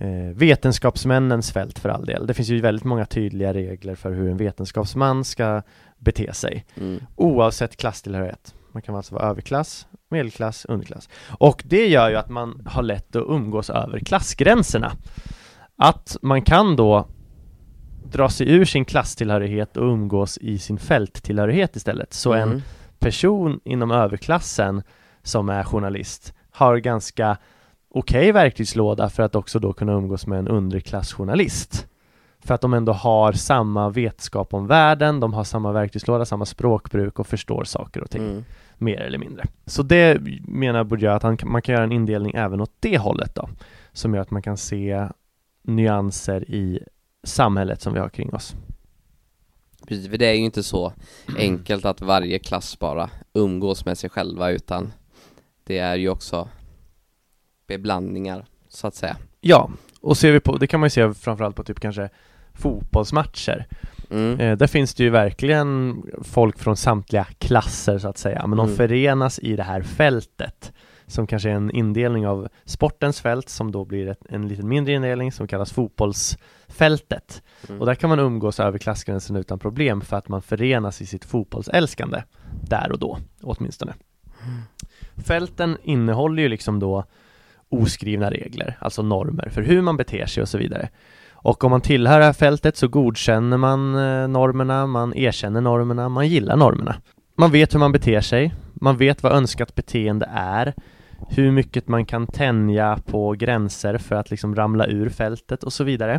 eh, vetenskapsmännens fält för all del. Det finns ju väldigt många tydliga regler för hur en vetenskapsman ska bete sig. Mm. Oavsett klasstillhörighet. Man kan alltså vara överklass, medelklass, underklass. Och det gör ju att man har lätt att umgås över klassgränserna. Att man kan då dra sig ur sin klasstillhörighet och umgås i sin fälttillhörighet istället. Så mm. en person inom överklassen som är journalist har ganska okej okay verktygslåda för att också då kunna umgås med en underklassjournalist. För att de ändå har samma vetskap om världen, de har samma verktygslåda, samma språkbruk och förstår saker och ting. Mm. Mer eller mindre. Så det menar Bourdieu att han, man kan göra en indelning även åt det hållet då. Som gör att man kan se nyanser i samhället som vi har kring oss. Precis, för det är ju inte så enkelt att varje klass bara umgås med sig själva, utan det är ju också beblandningar så att säga. Ja, och ser vi på, det kan man ju se framförallt på typ kanske fotbollsmatcher. Mm. Eh, där finns det ju verkligen folk från samtliga klasser så att säga, men de mm. förenas i det här fältet som kanske är en indelning av sportens fält som då blir ett, en lite mindre indelning som kallas fotbollsfältet. Mm. Och där kan man umgås över klassgränsen utan problem för att man förenas i sitt fotbollsälskande där och då, åtminstone. Mm. Fälten innehåller ju liksom då oskrivna regler, alltså normer för hur man beter sig och så vidare. Och om man tillhör det här fältet så godkänner man normerna, man erkänner normerna, man gillar normerna. Man vet hur man beter sig, man vet vad önskat beteende är, hur mycket man kan tänja på gränser för att liksom ramla ur fältet och så vidare.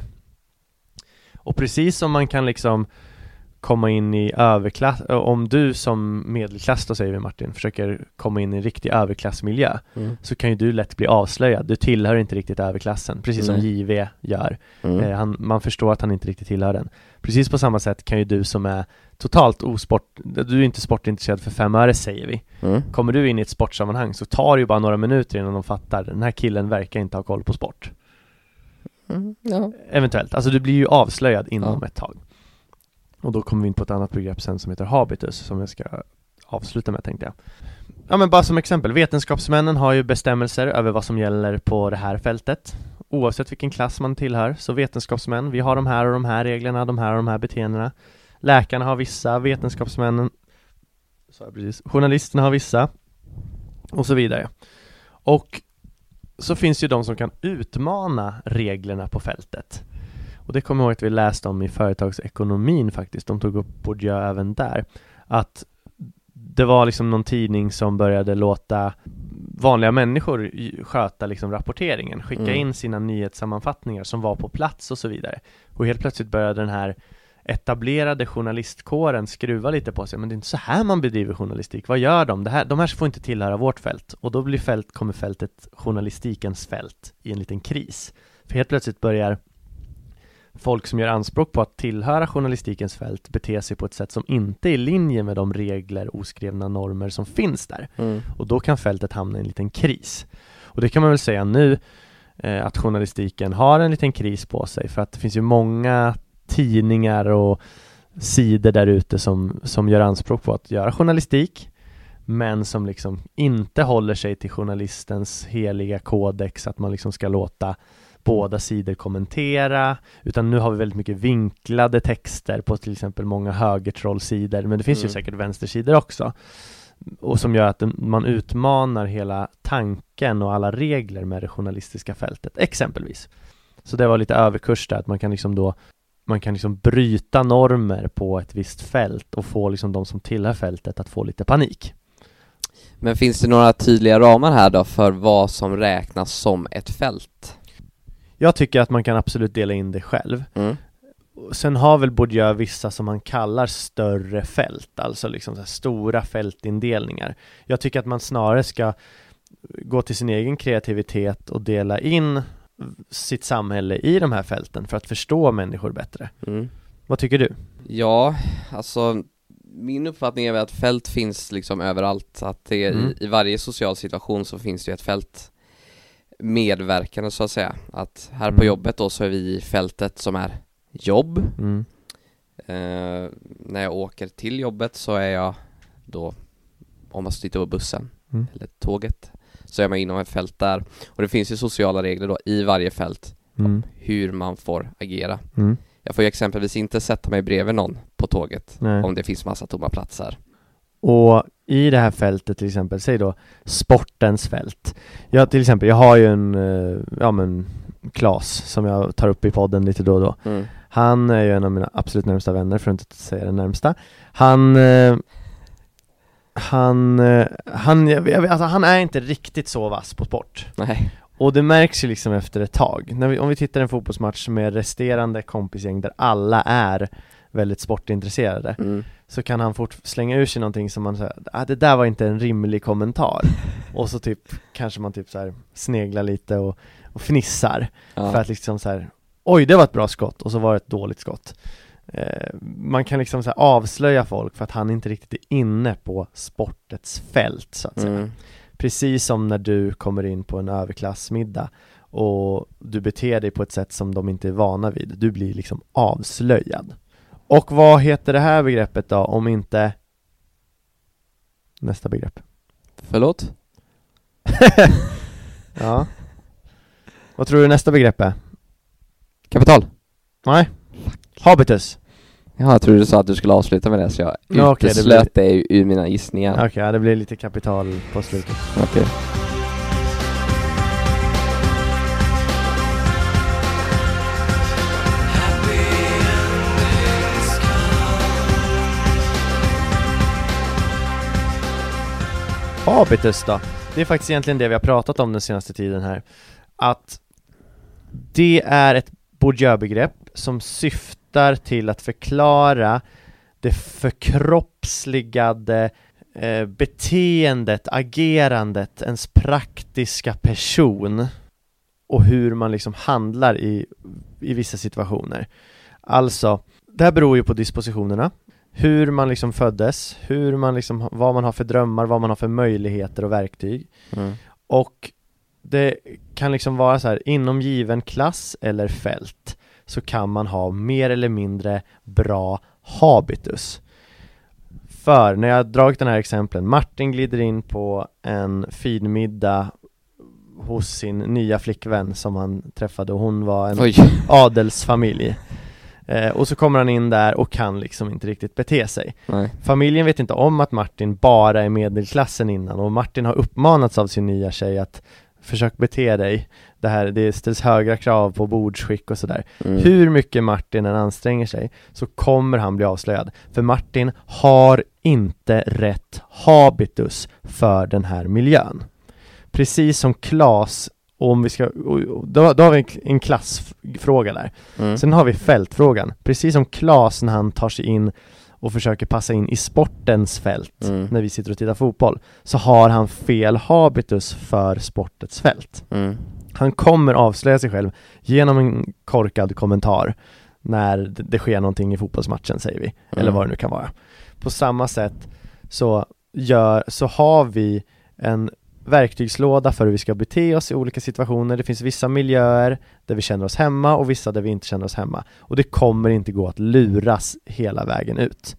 Och precis som man kan liksom komma in i överklass, om du som medelklass då säger vi Martin, försöker komma in i en riktig överklassmiljö mm. så kan ju du lätt bli avslöjad. Du tillhör inte riktigt överklassen, precis mm. som J V gör. Mm. Eh, han, man förstår att han inte riktigt tillhör den. Precis på samma sätt kan ju du som är totalt osport, du är inte sportintresserad för fem öre säger vi. Mm. Kommer du in i ett sportsammanhang så tar det ju bara några minuter innan de fattar den här killen verkar inte ha koll på sport. Mm. Ja. Eventuellt, alltså du blir ju avslöjad inom ja. ett tag. Och då kommer vi in på ett annat begrepp sen som heter habitus som jag ska avsluta med tänkte jag. Ja men bara som exempel, vetenskapsmännen har ju bestämmelser över vad som gäller på det här fältet. Oavsett vilken klass man tillhör, så vetenskapsmän, vi har de här och de här reglerna, de här och de här beteendena. Läkarna har vissa, vetenskapsmännen, så precis, journalisterna har vissa och så vidare. Och så finns ju de som kan utmana reglerna på fältet. Och det kommer jag ihåg att vi läste om i företagsekonomin faktiskt. De tog upp Bourdieu även där. Att det var liksom någon tidning som började låta vanliga människor sköta liksom rapporteringen. Skicka mm. in sina nyhetssammanfattningar som var på plats och så vidare. Och helt plötsligt började den här etablerade journalistkåren skruva lite på sig. Men det är inte så här man bedriver journalistik. Vad gör de? Det här, de här får inte tillhöra vårt fält. Och då blir fält, kommer fältet journalistikens fält i en liten kris. För helt plötsligt börjar folk som gör anspråk på att tillhöra journalistikens fält beter sig på ett sätt som inte är i linje med de regler, oskrivna normer som finns där. Mm. Och då kan fältet hamna i en liten kris. Och det kan man väl säga nu eh, att journalistiken har en liten kris på sig, för att det finns ju många tidningar och sidor där ute som, som gör anspråk på att göra journalistik, men som liksom inte håller sig till journalistens heliga kodex att man liksom ska låta båda sidor kommentera, utan nu har vi väldigt mycket vinklade texter på till exempel många högertrollsidor, men det finns mm. ju säkert vänstersidor också, och som gör att man utmanar hela tanken och alla regler med det journalistiska fältet exempelvis. Så det var lite överkurs där, att man kan liksom då man kan liksom bryta normer på ett visst fält och få liksom de som tillhör fältet att få lite panik. Men finns det några tydliga ramar här då för vad som räknas som ett fält? Jag tycker att man kan absolut dela in det själv. Mm. Sen har väl Bourdieu vissa som man kallar större fält, alltså liksom så här stora fältindelningar. Jag tycker att man snarare ska gå till sin egen kreativitet och dela in sitt samhälle i de här fälten för att förstå människor bättre. Mm. Vad tycker du? Ja, alltså min uppfattning är väl att fält finns liksom överallt. Att det mm. i, i varje social situation så finns det ju ett fält medverkande så att säga. Att här mm. på jobbet då så är vi i fältet som är jobb. Mm. Eh, när jag åker till jobbet så är jag då, om man sitter på bussen mm. eller tåget, så är man inom ett fält där. Och det finns ju sociala regler då i varje fält Mm. hur man får agera. Mm. Jag får ju exempelvis inte sätta mig bredvid någon på tåget. Nej. Om det finns massa tomma platser. Och i det här fältet till exempel, säg då sportens fält. Jag till exempel, jag har ju en eh, ja men Klas som jag tar upp i podden lite då och då. Mm. Han är ju en av mina absolut närmsta vänner, för att inte säga den närmsta. Han eh, han eh, han jag, jag, alltså han är inte riktigt så vass på sport. Nej. Och det märks ju liksom efter ett tag. När vi, om vi tittar en fotbollsmatch med resterande kompisgäng där alla är väldigt sportintresserade, Mm. så kan han fort slänga ur sig någonting som man säger, ah, det där var inte en rimlig kommentar. Och så typ kanske man typ så här sneglar lite och, och fnissar Ja. för att liksom så här, oj, det var ett bra skott, och så var det ett dåligt skott. Eh, man kan liksom så här avslöja folk för att han inte riktigt är inne på sportets fält, så att säga. Mm. Precis som när du kommer in på en överklassmiddag och du beter dig på ett sätt som de inte är vana vid. Du blir liksom avslöjad. Och vad heter det här begreppet då, om inte nästa begrepp? Förlåt? Ja. Vad tror du nästa begrepp är? Kapital. Nej. Habitus. Ja, jag tror du sa att du skulle avsluta med det, så jag Ja, okej, det uteslöt det ur, ur mina gissningar. Okej, okay, det blir lite kapital på slutet. Okej. Habitus då? Det är faktiskt egentligen det vi har pratat om den senaste tiden här. Att det är ett Bourdieu-begrepp som syftar till att förklara det förkroppsligade eh, beteendet, agerandet, ens praktiska person och hur man liksom handlar i, i vissa situationer. Alltså, det här beror ju på dispositionerna. Hur man liksom föddes, hur man liksom, vad man har för drömmar, vad man har för möjligheter och verktyg. Mm. Och det kan liksom vara så här, inom given klass eller fält så kan man ha mer eller mindre bra habitus. För när jag har dragit den här exemplen, Martin glider in på en fin middag hos sin nya flickvän som han träffade, och hon var en Oj. adelsfamilj. Eh, och så kommer han in där och kan liksom inte riktigt bete sig. Nej. Familjen vet inte om att Martin bara är medelklassen innan, och Martin har uppmanats av sin nya tjej att försök bete dig. Det här, det ställs högra krav på bordsskick och sådär. Mm. Hur mycket Martin än anstränger sig så kommer han bli avslöjad. För Martin har inte rätt habitus för den här miljön. Precis som Klas, om vi ska, då, då har vi en klassfråga där. Mm. Sen har vi fältfrågan. Precis som Klas när han tar sig in och försöker passa in i sportens fält, Mm. när vi sitter och tittar fotboll, så har han fel habitus för sportets fält. Mm. Han kommer avslöja sig själv genom en korkad kommentar när det, det sker någonting i fotbollsmatchen, säger vi. Mm. Eller vad det nu kan vara. På samma sätt så, gör, så har vi en verktygslåda för hur vi ska bete oss i olika situationer. Det finns vissa miljöer där vi känner oss hemma och vissa där vi inte känner oss hemma. Och det kommer inte gå att luras hela vägen ut.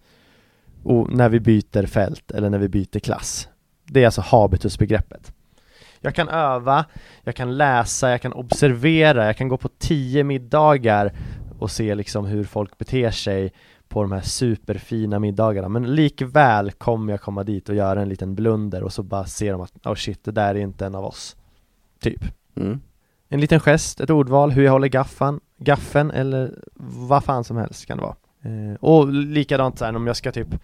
Och när vi byter fält eller när vi byter klass. Det är alltså habitusbegreppet. Jag kan öva, jag kan läsa, jag kan observera, jag kan gå på tio middagar och se liksom hur folk beter sig på de här superfina middagarna. Men likväl kommer jag komma dit och göra en liten blunder och så bara ser de att oh shit, det där är inte en av oss. Typ. Mm. En liten gest, ett ordval, hur jag håller gaffan, gaffen eller vad fan som helst kan det vara. Eh, och likadant så här, om jag ska typ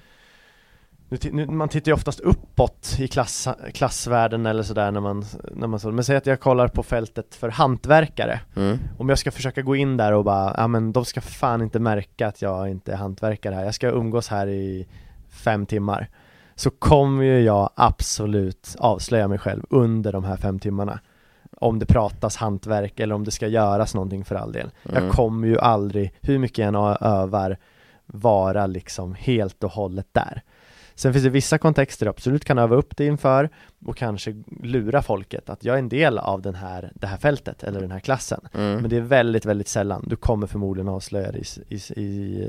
nu, nu, man tittar ju oftast uppåt i klass, klassvärlden eller sådär när man, när man så, men säg att jag kollar på fältet för hantverkare. Mm. Om jag ska försöka gå in där och bara, ja men de ska fan inte märka att jag inte är hantverkare här. Jag ska umgås här i fem timmar. Så kommer ju jag absolut avslöja mig själv under de här fem timmarna. Om det pratas hantverk eller om det ska göras någonting för all del. Mm. Jag kommer ju aldrig, hur mycket jag än övar, vara liksom helt och hållet där. Sen finns det vissa kontexter jag absolut kan öva upp det inför och kanske lura folket att jag är en del av den här, det här fältet eller den här klassen. Mm. Men det är väldigt, väldigt sällan. Du kommer förmodligen avslöja det i, i, i,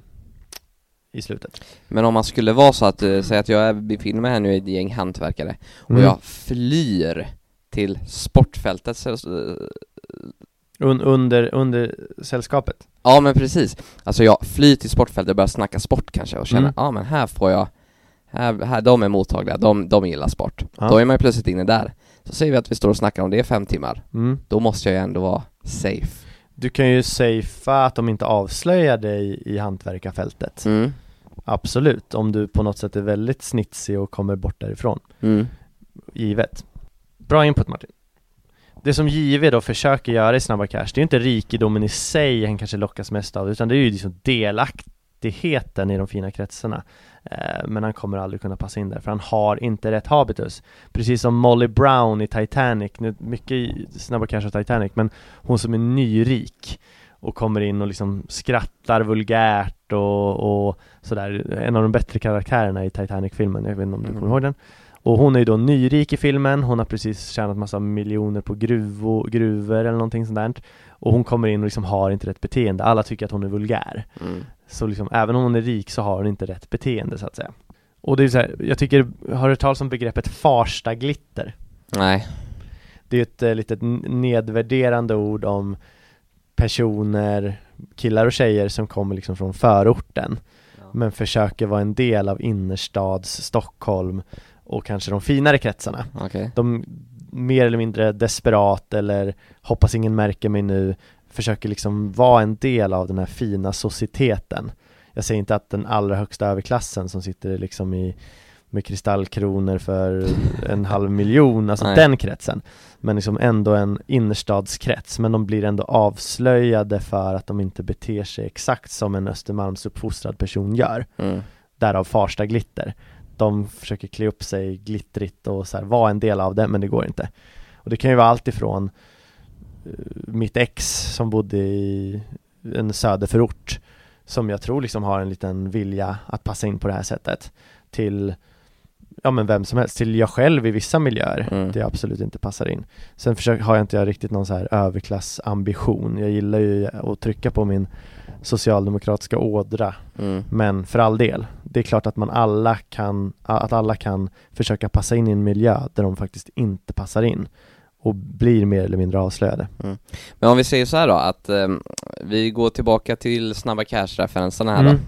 i slutet. Men om man skulle vara så att, äh, säga att jag befinner mig här nu i ett gäng hantverkare och Mm. jag flyr till sportfältet, så, Un- under, under sällskapet. Ja men precis. Alltså jag flyr till sportfältet och börjar snacka sport kanske och känner, Mm. ja men här får jag, här, här de är mottagliga, de, de gillar sport. Ja. Då är man ju plötsligt inne där. Så säger vi att vi står och snackar om det i fem timmar. Mm. Då måste jag ju ändå vara safe. Du kan ju safea att de inte avslöjar dig i hantverkarfältet. Mm. Absolut, om du på något sätt är väldigt snitsig och kommer bort därifrån. Mm. Givet. Bra input, Martin. Det som J V då försöker göra i Snabba Cash, det är ju inte rikedomen i sig han kanske lockas mest av, utan det är ju liksom delaktigheten i de fina kretsarna. Eh, men han kommer aldrig kunna passa in där, för han har inte rätt habitus. Precis som Molly Brown i Titanic, nu mycket i Snabba Cash och Titanic, men hon som är nyrik och kommer in och liksom skrattar vulgärt och, och sådär. En av de bättre karaktärerna i Titanic-filmen, jag vet inte om du kommer ihåg den. Och hon är ju då nyrik i filmen, hon har precis tjänat massa miljoner på gruvo, gruvor eller någonting sånt där. Och hon kommer in och liksom har inte rätt beteende. Alla tycker att hon är vulgär. Mm. Så liksom, även om hon är rik så har hon inte rätt beteende, så att säga. Och det är så här, jag tycker, har du talat om begreppet farsta glitter? Nej. Det är ett eh, litet nedvärderande ord om personer, killar och tjejer som kommer liksom från förorten, ja. men försöker vara en del av innerstads Stockholm och kanske de finare kretsarna. Okay. De mer eller mindre desperat eller hoppas ingen märker mig nu, försöker liksom vara en del av den här fina societeten. Jag säger inte att den allra högsta överklassen som sitter liksom i med kristallkronor för en halv miljon, alltså Nej. den kretsen, men liksom ändå en innerstadskrets, men de blir ändå avslöjade för att de inte beter sig exakt som en Östermalms uppfostrad person gör. Mm. Därav Farsta glitter. De försöker klä upp sig glittrigt och så här, vara en del av det, men det går inte. Och det kan ju vara allt ifrån uh, mitt ex som bodde i en söderförort, som jag tror liksom har en liten vilja att passa in på det här sättet, till ja men vem som helst, till jag själv i vissa miljöer, mm. det absolut inte passar in. Sen försöker, har jag inte jag riktigt någon så här överklassambition. Jag gillar ju att trycka på min socialdemokratiska ådra, mm. men för all del, det är klart att man alla kan, att alla kan försöka passa in i en miljö där de faktiskt inte passar in och blir mer eller mindre avslöjade. Mm. Men om vi säger så här då, att eh, vi går tillbaka till Snabba Cash-referenserna här Mm. då.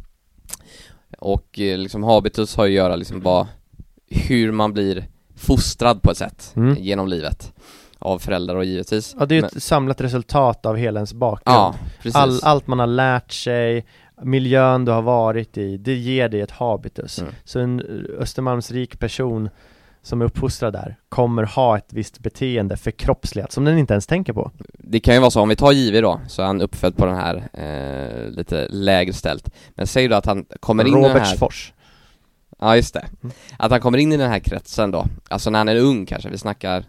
Och eh, liksom habitus har ju att göra liksom vad, hur man blir fostrad på ett sätt Mm. genom livet av föräldrar och givetvis. Ja, det är Men, ett samlat resultat av hela ens bakgrund. ja, precis. All, allt man har lärt sig, miljön du har varit i, det ger dig ett habitus. Mm. Så en Östermalmsrik person som är uppfostrad där kommer ha ett visst beteende förkroppsligat som den inte ens tänker på. Det kan ju vara så, om vi tar J V då, så är han uppfödd på den här eh, lite lägre ställt. Men säg då att han kommer in i den här... Robertsfors. Ja, just det. Att han kommer in i den här kretsen då, alltså när han är ung kanske, vi snackar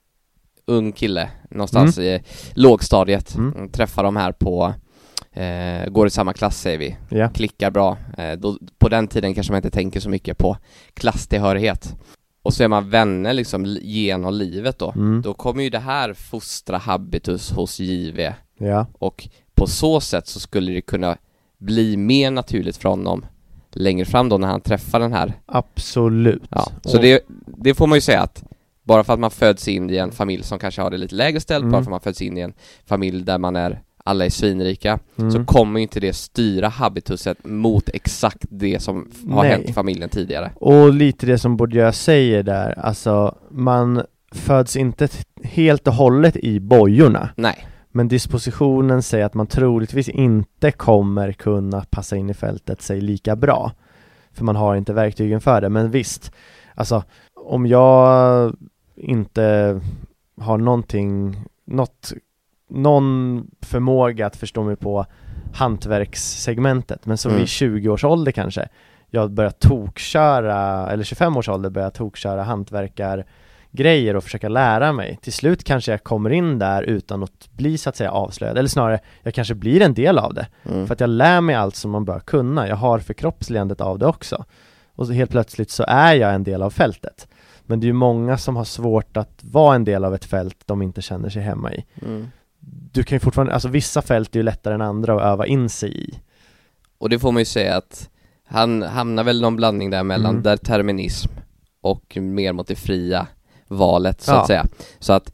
ung kille någonstans Mm. i lågstadiet, Mm. träffar de här på eh, går i samma klass säger vi, Ja. klickar bra, eh, då, på den tiden kanske man inte tänker så mycket på klasstillhörighet, och så är man vänner liksom genom livet då, Mm. då kommer ju det här fostra habitus hos J V, Ja. och på så sätt så skulle det kunna bli mer naturligt för honom längre fram då när han träffar den här. Absolut. Ja, så Och- det, det får man ju säga att bara för att man föds in i en familj som kanske har det lite lägre ställt, Mm. bara för att man föds in i en familj där man är, alla är svinrika, Mm. så kommer ju inte det styra habituset mot exakt det som har Nej. hänt i familjen tidigare. Och lite det som Bourdieu säger där, alltså man föds inte t- helt och hållet i bojorna, Nej. men dispositionen säger att man troligtvis inte kommer kunna passa in i fältet sig lika bra, för man har inte verktygen för det. Men visst, alltså om jag inte har någonting, något, någon förmåga att förstå mig på hantverkssegmentet, men som Mm. i tjugo års ålder kanske jag börjar tokköra, eller tjugofem års ålder börjar tokköra hantverkargrejer och försöka lära mig. Till slut kanske jag kommer in där utan att bli så att säga avslöjad, eller snarare jag kanske blir en del av det, Mm. för att jag lär mig allt som man bör kunna. Jag har förkroppsligandet av det också, och så helt plötsligt så är jag en del av fältet. Men det är ju många som har svårt att vara en del av ett fält de inte känner sig hemma i. Mm. Du kan ju fortfarande, alltså vissa fält är ju lättare än andra att öva in sig i. Och det får man ju säga att han hamnar väl någon blandning där mellan Mm. determinism och mer mot det fria valet så Ja. att säga. Så att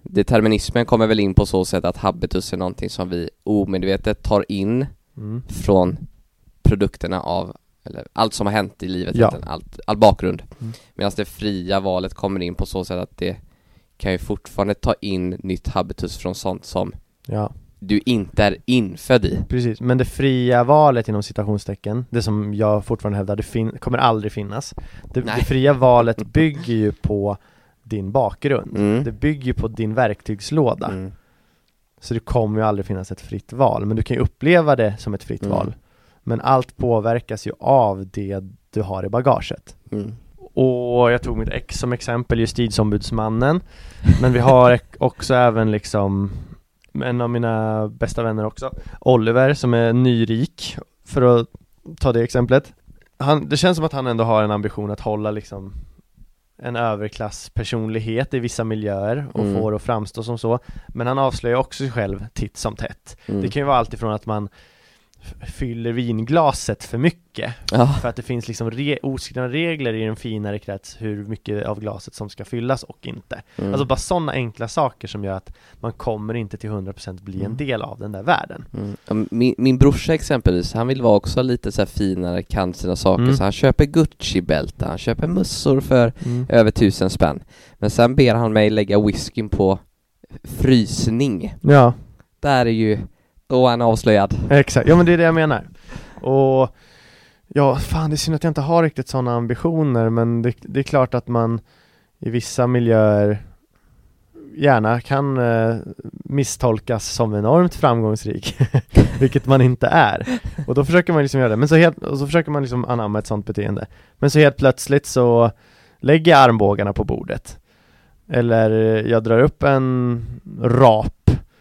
determinismen kommer väl in på så sätt att habitus är någonting som vi omedvetet tar in mm. från produkterna av, eller allt som har hänt i livet, ja. allt, all bakgrund. Mm. Medan det fria valet kommer in på så sätt att det kan ju fortfarande ta in nytt habitus från sånt som ja. du inte är infödd i. Precis, men det fria valet inom citationstecken, det som jag fortfarande hävdar, det fin- kommer aldrig finnas. Det, det fria valet bygger ju på din bakgrund. Mm. Det bygger ju på din verktygslåda. Mm. Så det kommer ju aldrig finnas ett fritt val. Men du kan ju uppleva det som ett fritt mm. val. Men allt påverkas ju av det du har i bagaget. Mm. Och jag tog mitt ex som exempel, justitieombudsmannen. Men vi har också även liksom en av mina bästa vänner också, Oliver, som är nyrik, för att ta det exemplet. Han, det känns som att han ändå har en ambition att hålla liksom en överklasspersonlighet i vissa miljöer och mm. får att framstå som så. Men han avslöjar också sig själv titt som tätt. Mm. Det kan ju vara allt ifrån att man f- fyller vinglaset för mycket. Ja. För att det finns liksom re- oskrivna regler i en finare krets hur mycket av glaset som ska fyllas och inte. Mm. Alltså bara sådana enkla saker som gör att man kommer inte till hundra procent bli en del av den där världen. Mm. Min, min brorsa exempelvis, han vill vara också lite så här finare, kan sina saker. Mm. Så han köper Gucci-bälte, han köper mussor för mm. över tusen spänn. Men sen ber han mig lägga whiskyn på frysning. Ja. Där är ju då är han avslöjad. Exakt, ja men det är det jag menar. Och ja, fan det är synd att jag inte har riktigt sådana ambitioner, men det, det är klart att man i vissa miljöer gärna kan eh, misstolkas som enormt framgångsrik, vilket man inte är. Och då försöker man liksom göra det, men så helt, och så försöker man liksom anamma ett sådant beteende. Men så helt plötsligt så lägger jag armbågarna på bordet. Eller jag drar upp en rap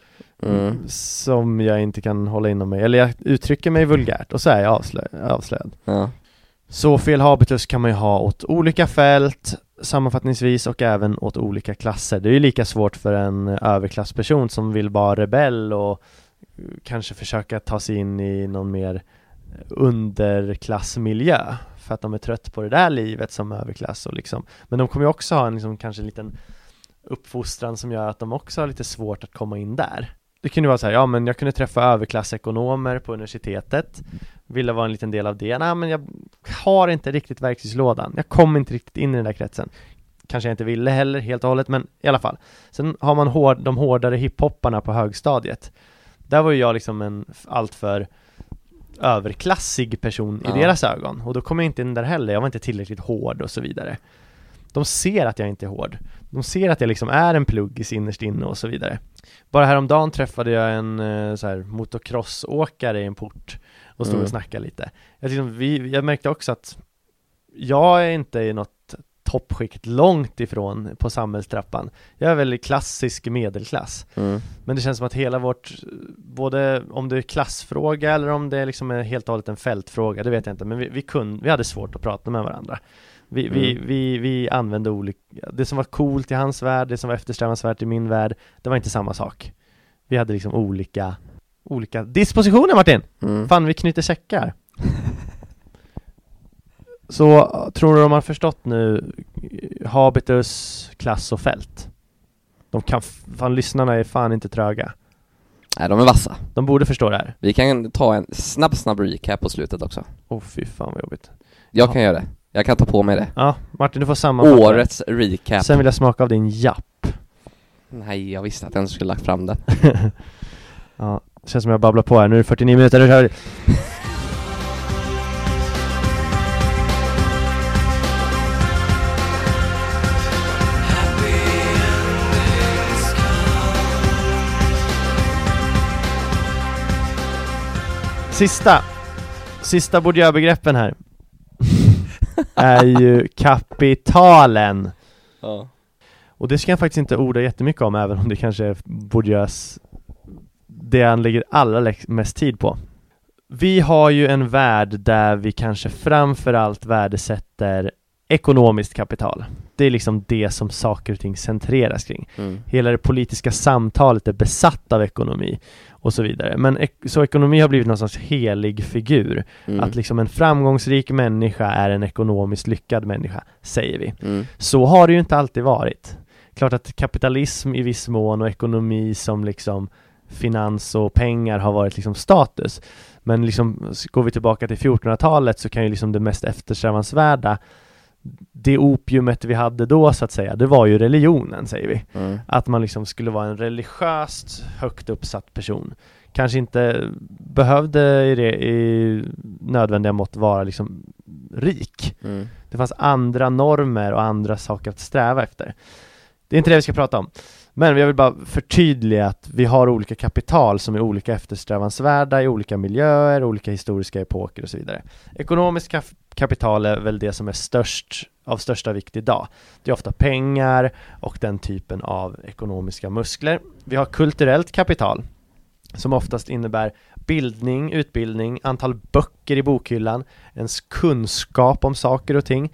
Mm. som jag inte kan hålla inom mig, eller jag uttrycker mig vulgärt och så är jag avslö- avslöjad. Ja. Så fel habitus kan man ju ha åt olika fält sammanfattningsvis och även åt olika klasser. Det är ju lika svårt för en överklassperson som vill vara rebell och kanske försöka ta sig in i någon mer underklassmiljö för att de är trött på det där livet som överklass och liksom. Men de kommer ju också ha en liksom, kanske en liten uppfostran som gör att de också har lite svårt att komma in där. Det kunde vara så här, ja men jag kunde träffa överklassekonomer på universitetet, ville vara en liten del av det. Nej men jag har inte riktigt verktygslådan, jag kommer inte riktigt in i den där kretsen. Kanske jag inte ville heller helt och hållet, men i alla fall. Sen har man hård, de hårdare hiphopparna på högstadiet. Där var ju jag liksom en alltför överklassig person ja. i deras ögon. Och då kom jag inte in där heller, jag var inte tillräckligt hård och så vidare. De ser att jag inte är hård. De ser att jag liksom är en plugg i innerst inne och så vidare. Bara häromdagen träffade jag en så här, motocrossåkare i en port och stod mm. och snackade lite. Jag, liksom, vi, jag märkte också att jag är inte i något toppskikt långt ifrån på samhällstrappan. Jag är väl klassisk medelklass. Mm. Men det känns som att hela vårt, både om det är klassfråga eller om det liksom är helt och hållet en fältfråga, det vet jag inte. Men vi, vi, kunde, vi hade svårt att prata med varandra. Vi, mm. vi, vi, vi använde olika, det som var coolt i hans värld, det som var eftersträvansvärt i min värld, det var inte samma sak. Vi hade liksom olika olika dispositioner, Martin. Mm. Fan, vi knyter säckar. Så tror du de har förstått nu habitus, klass och fält? De kan, fan lyssnarna är fan inte tröga. Nej, de är vassa. De borde förstå det här. Vi kan ta en snabb snabb recap på slutet också. Åh oh, fy fan vad jobbigt. Jag ja. kan göra det. Jag kan ta på mig det. Ja, Martin, du får sammanfatta. Årets recap. Sen vill jag smaka av din japp. Nej, jag visste att jag inte skulle lagt fram den. Ja, det känns som jag babblar på här. Nu är det fyrtionio minuter. Nu kör vi. Sista. Sista bourdieu-begreppen här. är ju kapitalen. Ja. Och det ska jag faktiskt inte orda jättemycket om, även om det kanske är Bourdieu's det han lägger allra mest tid på. Vi har ju en värld där vi kanske framförallt värdesätter ekonomiskt kapital. Det är liksom det som saker och ting centreras kring. Mm. Hela det politiska samtalet är besatt av ekonomi och så vidare. Men ek- så ekonomi har blivit någon sorts helig figur. Mm. Att liksom en framgångsrik människa är en ekonomiskt lyckad människa, säger vi. Mm. Så har det ju inte alltid varit. klart att kapitalism i viss mån och ekonomi som liksom finans och pengar har varit liksom status. Men liksom går vi tillbaka till fjortonhundratalet så kan ju liksom det mest eftersträvansvärda, det opiumet vi hade då så att säga, det var ju religionen, säger vi. Mm. Att man liksom skulle vara en religiöst högt uppsatt person. Kanske inte behövde i, det, i nödvändiga mått vara liksom rik. Mm. Det fanns andra normer och andra saker att sträva efter. Det är inte det vi ska prata om. Men jag vill bara förtydliga att vi har olika kapital som är olika eftersträvansvärda i olika miljöer, olika historiska epoker och så vidare. Ekonomiskt kap- kapital är väl det som är störst, av största vikt idag. Det är ofta pengar och den typen av ekonomiska muskler. Vi har kulturellt kapital som oftast innebär bildning, utbildning, antal böcker i bokhyllan, ens kunskap om saker och ting,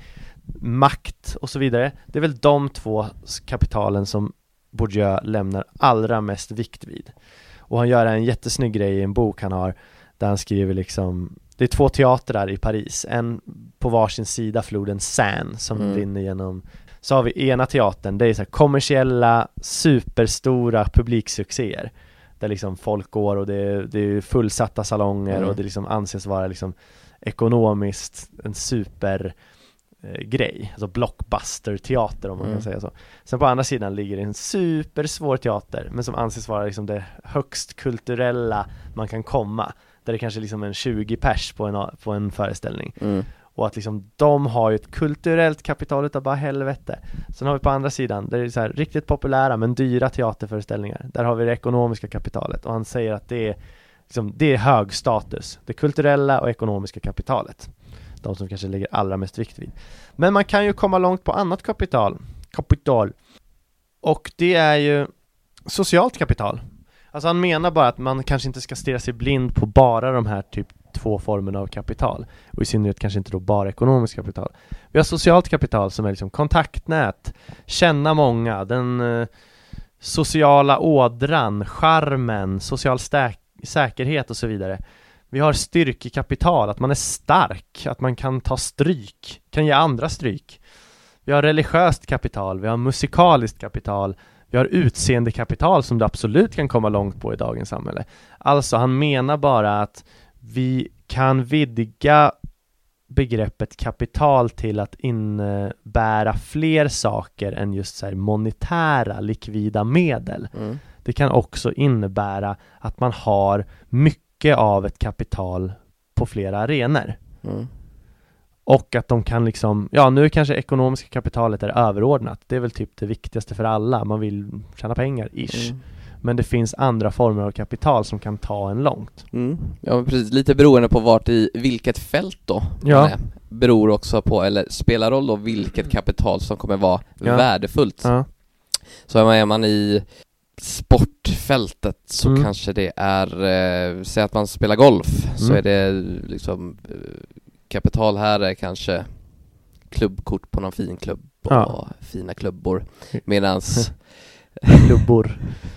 makt och så vidare. Det är väl de två kapitalen som Bourdieu lämnar allra mest vikt vid. Och han gör en jättesnygg grej i en bok han har där han skriver liksom, det är två teatrar i Paris, en på varsin sida floden Seine som mm. rinner genom. Så har vi ena teatern, det är så här kommersiella, superstora publiksuccéer där liksom folk går och det är, det är fullsatta salonger mm. och det liksom anses vara liksom ekonomiskt en super grej, alltså blockbuster-teater om man mm. kan säga så. Sen på andra sidan ligger en supersvår teater men som anses vara liksom det högst kulturella man kan komma, där det kanske är liksom en tjugo pers på en, på en föreställning. Mm. Och att liksom de har ju ett kulturellt kapital utav bara helvete. Sen har vi på andra sidan, där det är så här riktigt populära men dyra teaterföreställningar. Där har vi det ekonomiska kapitalet och han säger att det är, liksom, det är hög status. Det kulturella och ekonomiska kapitalet. De som kanske lägger allra mest vikt vid. Men man kan ju komma långt på annat kapital. Kapital. Och det är ju socialt kapital. Alltså han menar bara att man kanske inte ska stirra sig blind på bara de här typ två formerna av kapital. Och i synnerhet kanske inte då bara ekonomiskt kapital. Vi har socialt kapital som är liksom kontaktnät, känna många, den eh, sociala ådran, charmen, social stä- säkerhet och så vidare. Vi har styrkekapital, att man är stark, att man kan ta stryk, kan ge andra stryk. Vi har religiöst kapital, vi har musikaliskt kapital, vi har utseendekapital som du absolut kan komma långt på i dagens samhälle. Alltså han menar bara att vi kan vidga begreppet kapital till att innebära fler saker än just så här monetära, likvida medel. Mm. Det kan också innebära att man har mycket av ett kapital på flera arenor. Mm. Och att de kan liksom, ja nu kanske ekonomiska kapitalet är överordnat. Det är väl typ det viktigaste för alla. Man vill tjäna pengar, ish. Mm. Men det finns andra former av kapital som kan ta en långt. Mm. Ja, men precis. Lite beroende på vart i vilket fält då. Ja. Är, beror också på, eller spelar roll då, vilket kapital som kommer vara ja. värdefullt. Ja. Så är man i sportfältet så mm. kanske det är, eh, säg att man spelar golf, mm. så är det liksom eh, kapital här är kanske klubbkort på någon fin klubb och ja. fina klubbor. Medans klubbor.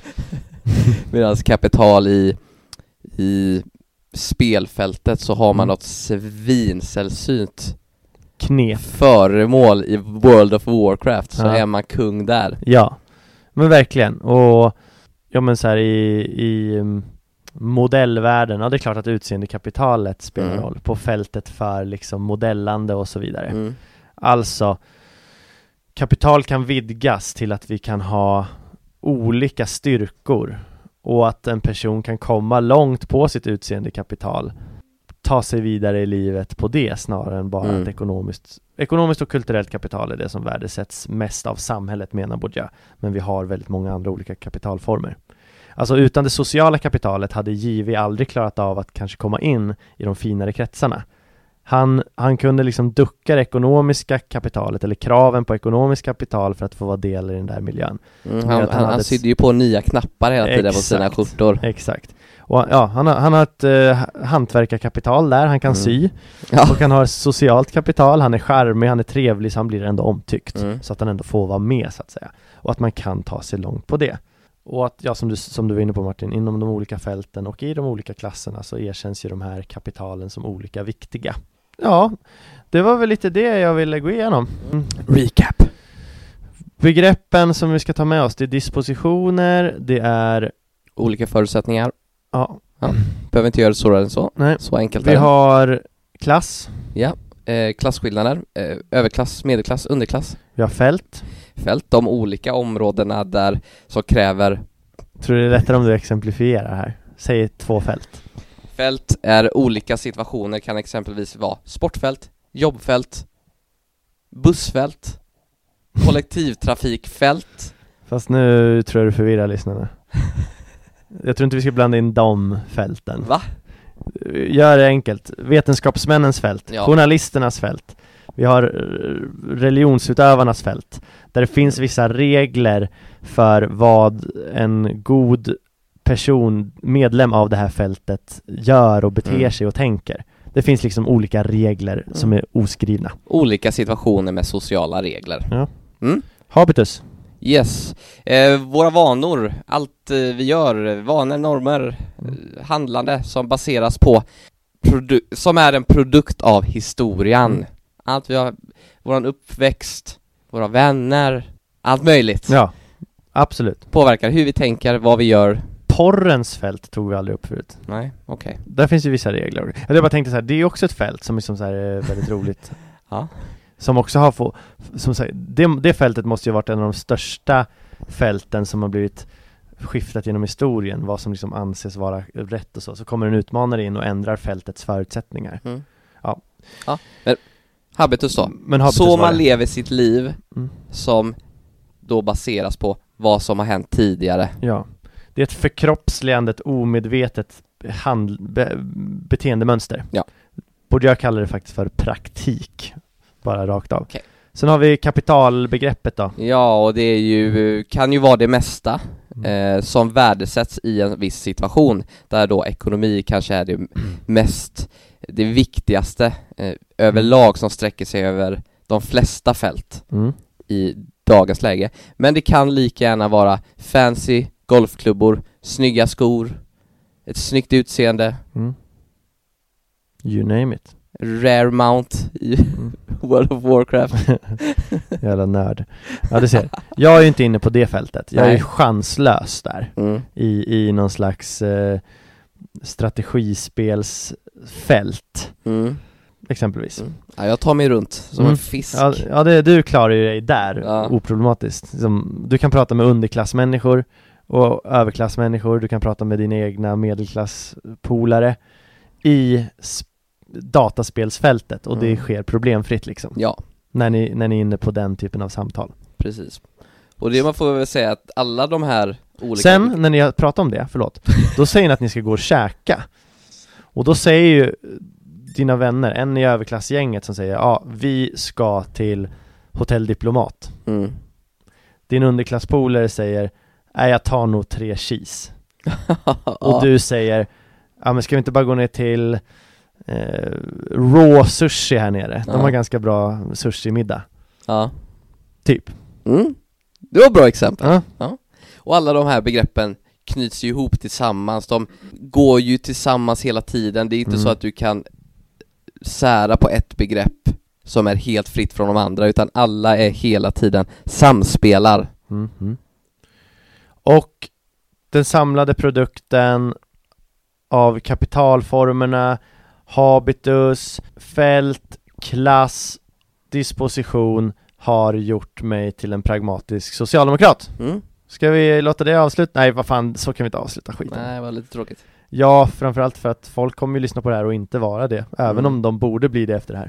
Medans kapital i i spelfältet så har man mm. något svinsällsynt knep föremål i World of Warcraft, så ja. är man kung där. Ja, men verkligen. Och ja men så här i, i modellvärlden, ja det är klart att utseendekapitalet spelar mm. roll på fältet för liksom modellande och så vidare. Mm. Alltså kapital kan vidgas till att vi kan ha olika styrkor och att en person kan komma långt på sitt utseendekapital, ta sig vidare i livet på det snarare än bara mm. ett ekonomiskt ekonomiskt och kulturellt kapital är det som värdesätts mest av samhället, menar Bourdieu. Men vi har väldigt många andra olika kapitalformer. Alltså utan det sociala kapitalet hade J V aldrig klarat av att kanske komma in i de finare kretsarna. Han, han kunde liksom ducka det ekonomiska kapitalet eller kraven på ekonomiskt kapital för att få vara del i den där miljön. Mm, han han, han sydde ju på nya knappar hela tiden på sina skjortor. Exakt. Och ja, han har, han har ett uh, hantverkarkapital där, han kan mm. sy. Ja. Och han har socialt kapital, han är charmig, han är trevlig, så han blir ändå omtyckt. Mm. Så att han ändå får vara med så att säga. Och att man kan ta sig långt på det. Och att, ja, som du, som du var inne på Martin, inom de olika fälten och i de olika klasserna så erkänns ju de här kapitalen som olika viktiga. Ja, det var väl lite det jag ville gå igenom. Mm. Recap. begreppen som vi ska ta med oss, det är dispositioner, det är Olika förutsättningar. ja, Ja. Behöver inte göra det svårare än så. nej. Så enkelt Vi är det. har klass, Ja. Eh, klasskillnader. Eh, överklass, medelklass, underklass. vi har fält. Fält. De olika områdena där som kräver Tror du det är lättare om du exemplifierar här? Säg två fält. fält är olika situationer. Kan exempelvis vara sportfält, jobbfält, bussfält, kollektivtrafikfält. Fast nu tror jag du förvirrar lyssnarna. Jag tror inte vi ska blanda in de fälten. Va? Gör det enkelt. Vetenskapsmännens fält, Ja. journalisternas fält. Vi har eh, religionsutövarnas fält. Där det finns vissa regler för vad en god person, medlem av det här fältet, gör och beter Mm. sig och tänker. Det finns liksom olika regler Mm. som är oskrivna. Olika situationer med sociala regler. Ja. Mm. Habitus. Yes. Eh, våra vanor, allt eh, vi gör, vanor, normer, eh, handlande som baseras på produ- som är en produkt av historien. Mm. Allt vi har, våran uppväxt, våra vänner, allt möjligt Ja, absolut. påverkar hur vi tänker, vad vi gör. Porrens fält tog vi aldrig upp förut. Nej, okej. Där finns ju vissa regler. Jag bara tänkte så här, det är också ett fält som är som så här är väldigt roligt. Ja. Som också har få, som sagt, det, det fältet måste ju ha varit en av de största fälten som har blivit skiftat genom historien, vad som liksom anses vara rätt och så. Så kommer en utmanare in och ändrar fältets förutsättningar. Mm. Ja. Ja, men habitus då. Men habitus Så var man det. lever sitt liv Mm. som då baseras på vad som har hänt tidigare. Ja. Det är ett förkroppsligande, ett omedvetet hand, be, beteendemönster. Ja. Borde jag kalla det faktiskt för praktik. Bara rakt av. Okej. Sen har vi kapitalbegreppet då. Ja, och det är ju, kan ju vara det mesta eh, som värdesätts i en viss situation, där då ekonomi kanske är det mest, det viktigaste eh, överlag, som sträcker sig över de flesta fält Mm. i dagens läge. Men det kan lika gärna vara fancy golfklubbor, snygga skor, ett snyggt utseende, Mm. You name it. rare mount i Mm. World of Warcraft. Jävla nörd. Ja, du ser. Jag är ju inte inne på det fältet. Jag är ju Nej. chanslös där. Mm. I, i någon slags eh, strategispelsfält. Mm. Exempelvis. Mm. Ja, jag tar mig runt som Mm. en fisk. Ja, ja det, du klarar ju dig där. Ja. Oproblematiskt. Som, du kan prata med underklassmänniskor och överklassmänniskor. Du kan prata med dina egna medelklasspolare i sp- dataspelsfältet. Och det Mm. sker problemfritt liksom. Ja, När ni, när ni är inne på den typen av samtal. precis. Och det man får väl säga att alla de här olika... Sen när ni har pratat om det, förlåt, då säger ni att ni ska gå och käka. Och då säger ju dina vänner, en i överklassgänget som säger, ja, vi ska till Hotell Diplomat. Mm. Din underklasspolare säger, nej, jag tar nog tre cheese. Ja. Och du säger, ja, men ska vi inte bara gå ner till eh, raw sushi här nere? De Ja. har ganska bra sushi-middag. Ja. Typ. Mm. Det var ett bra exempel. Ja. Och alla de här begreppen knyts ju ihop tillsammans. De går ju tillsammans hela tiden. Det är inte Mm. så att du kan sära på ett begrepp som är helt fritt från de andra, utan alla är hela tiden samspelar. Mm, mm. Och den samlade produkten av kapitalformerna, habitus, fält, klass, disposition har gjort mig till en pragmatisk socialdemokrat. Mm. Ska vi låta det avsluta? Nej, vad fan, så kan vi inte avsluta skiten. Nej, det var lite tråkigt. Ja, framförallt för att folk kommer ju lyssna på det här och inte vara det. Även Mm. om de borde bli det efter det här.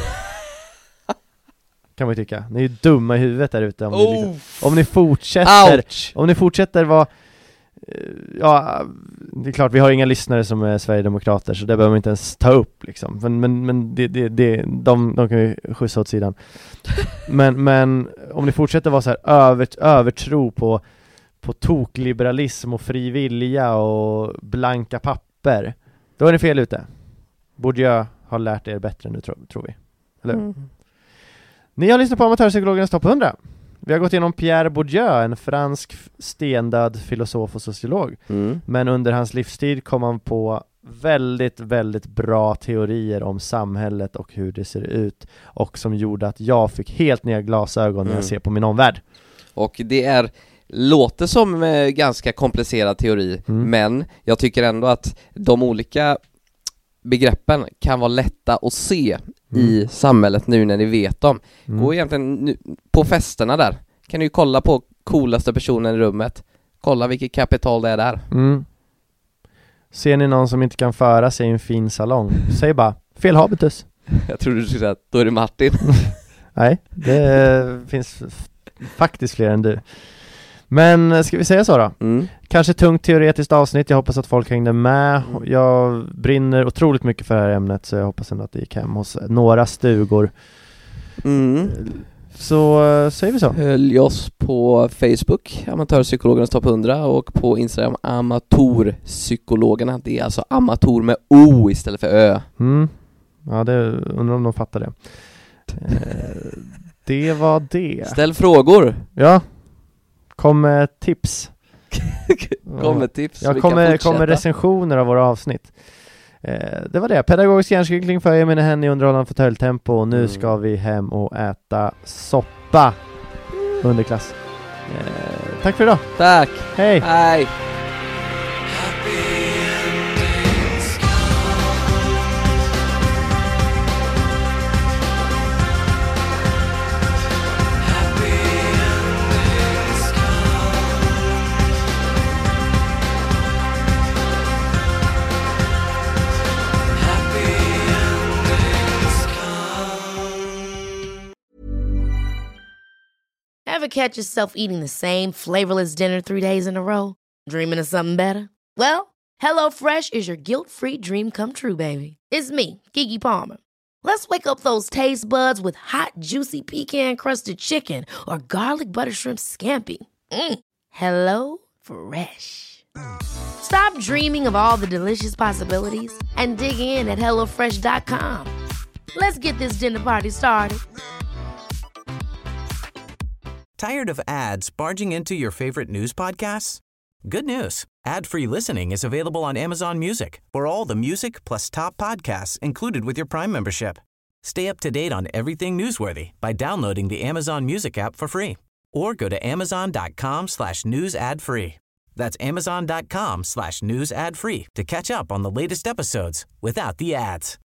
Kan man ju tycka. Ni är ju dumma i huvudet där ute om, ni, liksom, om ni fortsätter Ouch! Om ni fortsätter vara eh, ja, det är klart vi har inga lyssnare som är Sverigedemokrater, så det behöver man inte ens ta upp liksom. Men, men, men det, det, det, de, de kan vi skjutsa åt sidan. men, men om ni fortsätter vara så här över, övertro på på tokliberalism och fri vilja och blanka papper, då är ni fel ute. Borde jag ha lärt er bättre nu, tror, tror vi. Eller? Mm. Ni har lyssnat på Amatörpsykologernas topp hundra. Vi har gått igenom Pierre Bourdieu, en fransk stendöd filosof och sociolog. Mm. Men under hans livstid kom han på väldigt, väldigt bra teorier om samhället och hur det ser ut. Och som gjorde att jag fick helt nya glasögon när jag Mm. ser på min omvärld. Och det är, låter som eh, ganska komplicerad teori, Mm. men jag tycker ändå att de olika begreppen kan vara lätta att se Mm. i samhället nu när ni vet dem. Mm. Gå egentligen nu, på festerna där, kan du ju kolla på coolaste personen i rummet. Kolla vilket kapital det är där. Mm. Ser ni någon som inte kan föra sig i en fin salong, säg bara fel habitus. Jag tror du skulle säga att då är det Martin. Nej, det finns f- faktiskt fler än du. Men ska vi säga så då? Mm. Kanske tungt teoretiskt avsnitt, jag hoppas att folk hängde med. Jag brinner otroligt mycket för det här ämnet, så jag hoppas ändå att det gick hem hos några stugor. Mm. Så äh, säger vi så. Följ oss på Facebook, Amatörpsykologernas topp hundra, och på Instagram, Amatörpsykologerna. Det är alltså amator med O istället för Ö. Mm. Ja, det undrar om de fattar det. Eh, det var det. Ställ frågor. Ja. Kom med tips. Kom med tips. Jag vi kommer, kan kommer recensioner av våra avsnitt. Eh, det var det. Pedagogisk hjärnskrynkling för er med henne i underhållande fåtöljtempo. Och nu Mm. ska vi hem och äta soppa. Underklass. Eh, tack för idag. Tack. Hej. Hej. Ever catch yourself eating the same flavorless dinner three days in a row? Dreaming of something better? Well, HelloFresh is your guilt-free dream come true, baby. It's me, Keke Palmer. Let's wake up those taste buds with hot, juicy pecan-crusted chicken or garlic butter shrimp scampi. Mm. Hello Fresh. Stop dreaming of all the delicious possibilities and dig in at hello fresh dot com. Let's get this dinner party started. Tired of ads barging into your favorite news podcasts? Good news. Ad-free listening is available on Amazon Music for all the music plus top podcasts included with your Prime membership. Stay up to date on everything newsworthy by downloading the Amazon Music app for free or go to amazon.com slash news ad free. That's amazon.com slash news ad free to catch up on the latest episodes without the ads.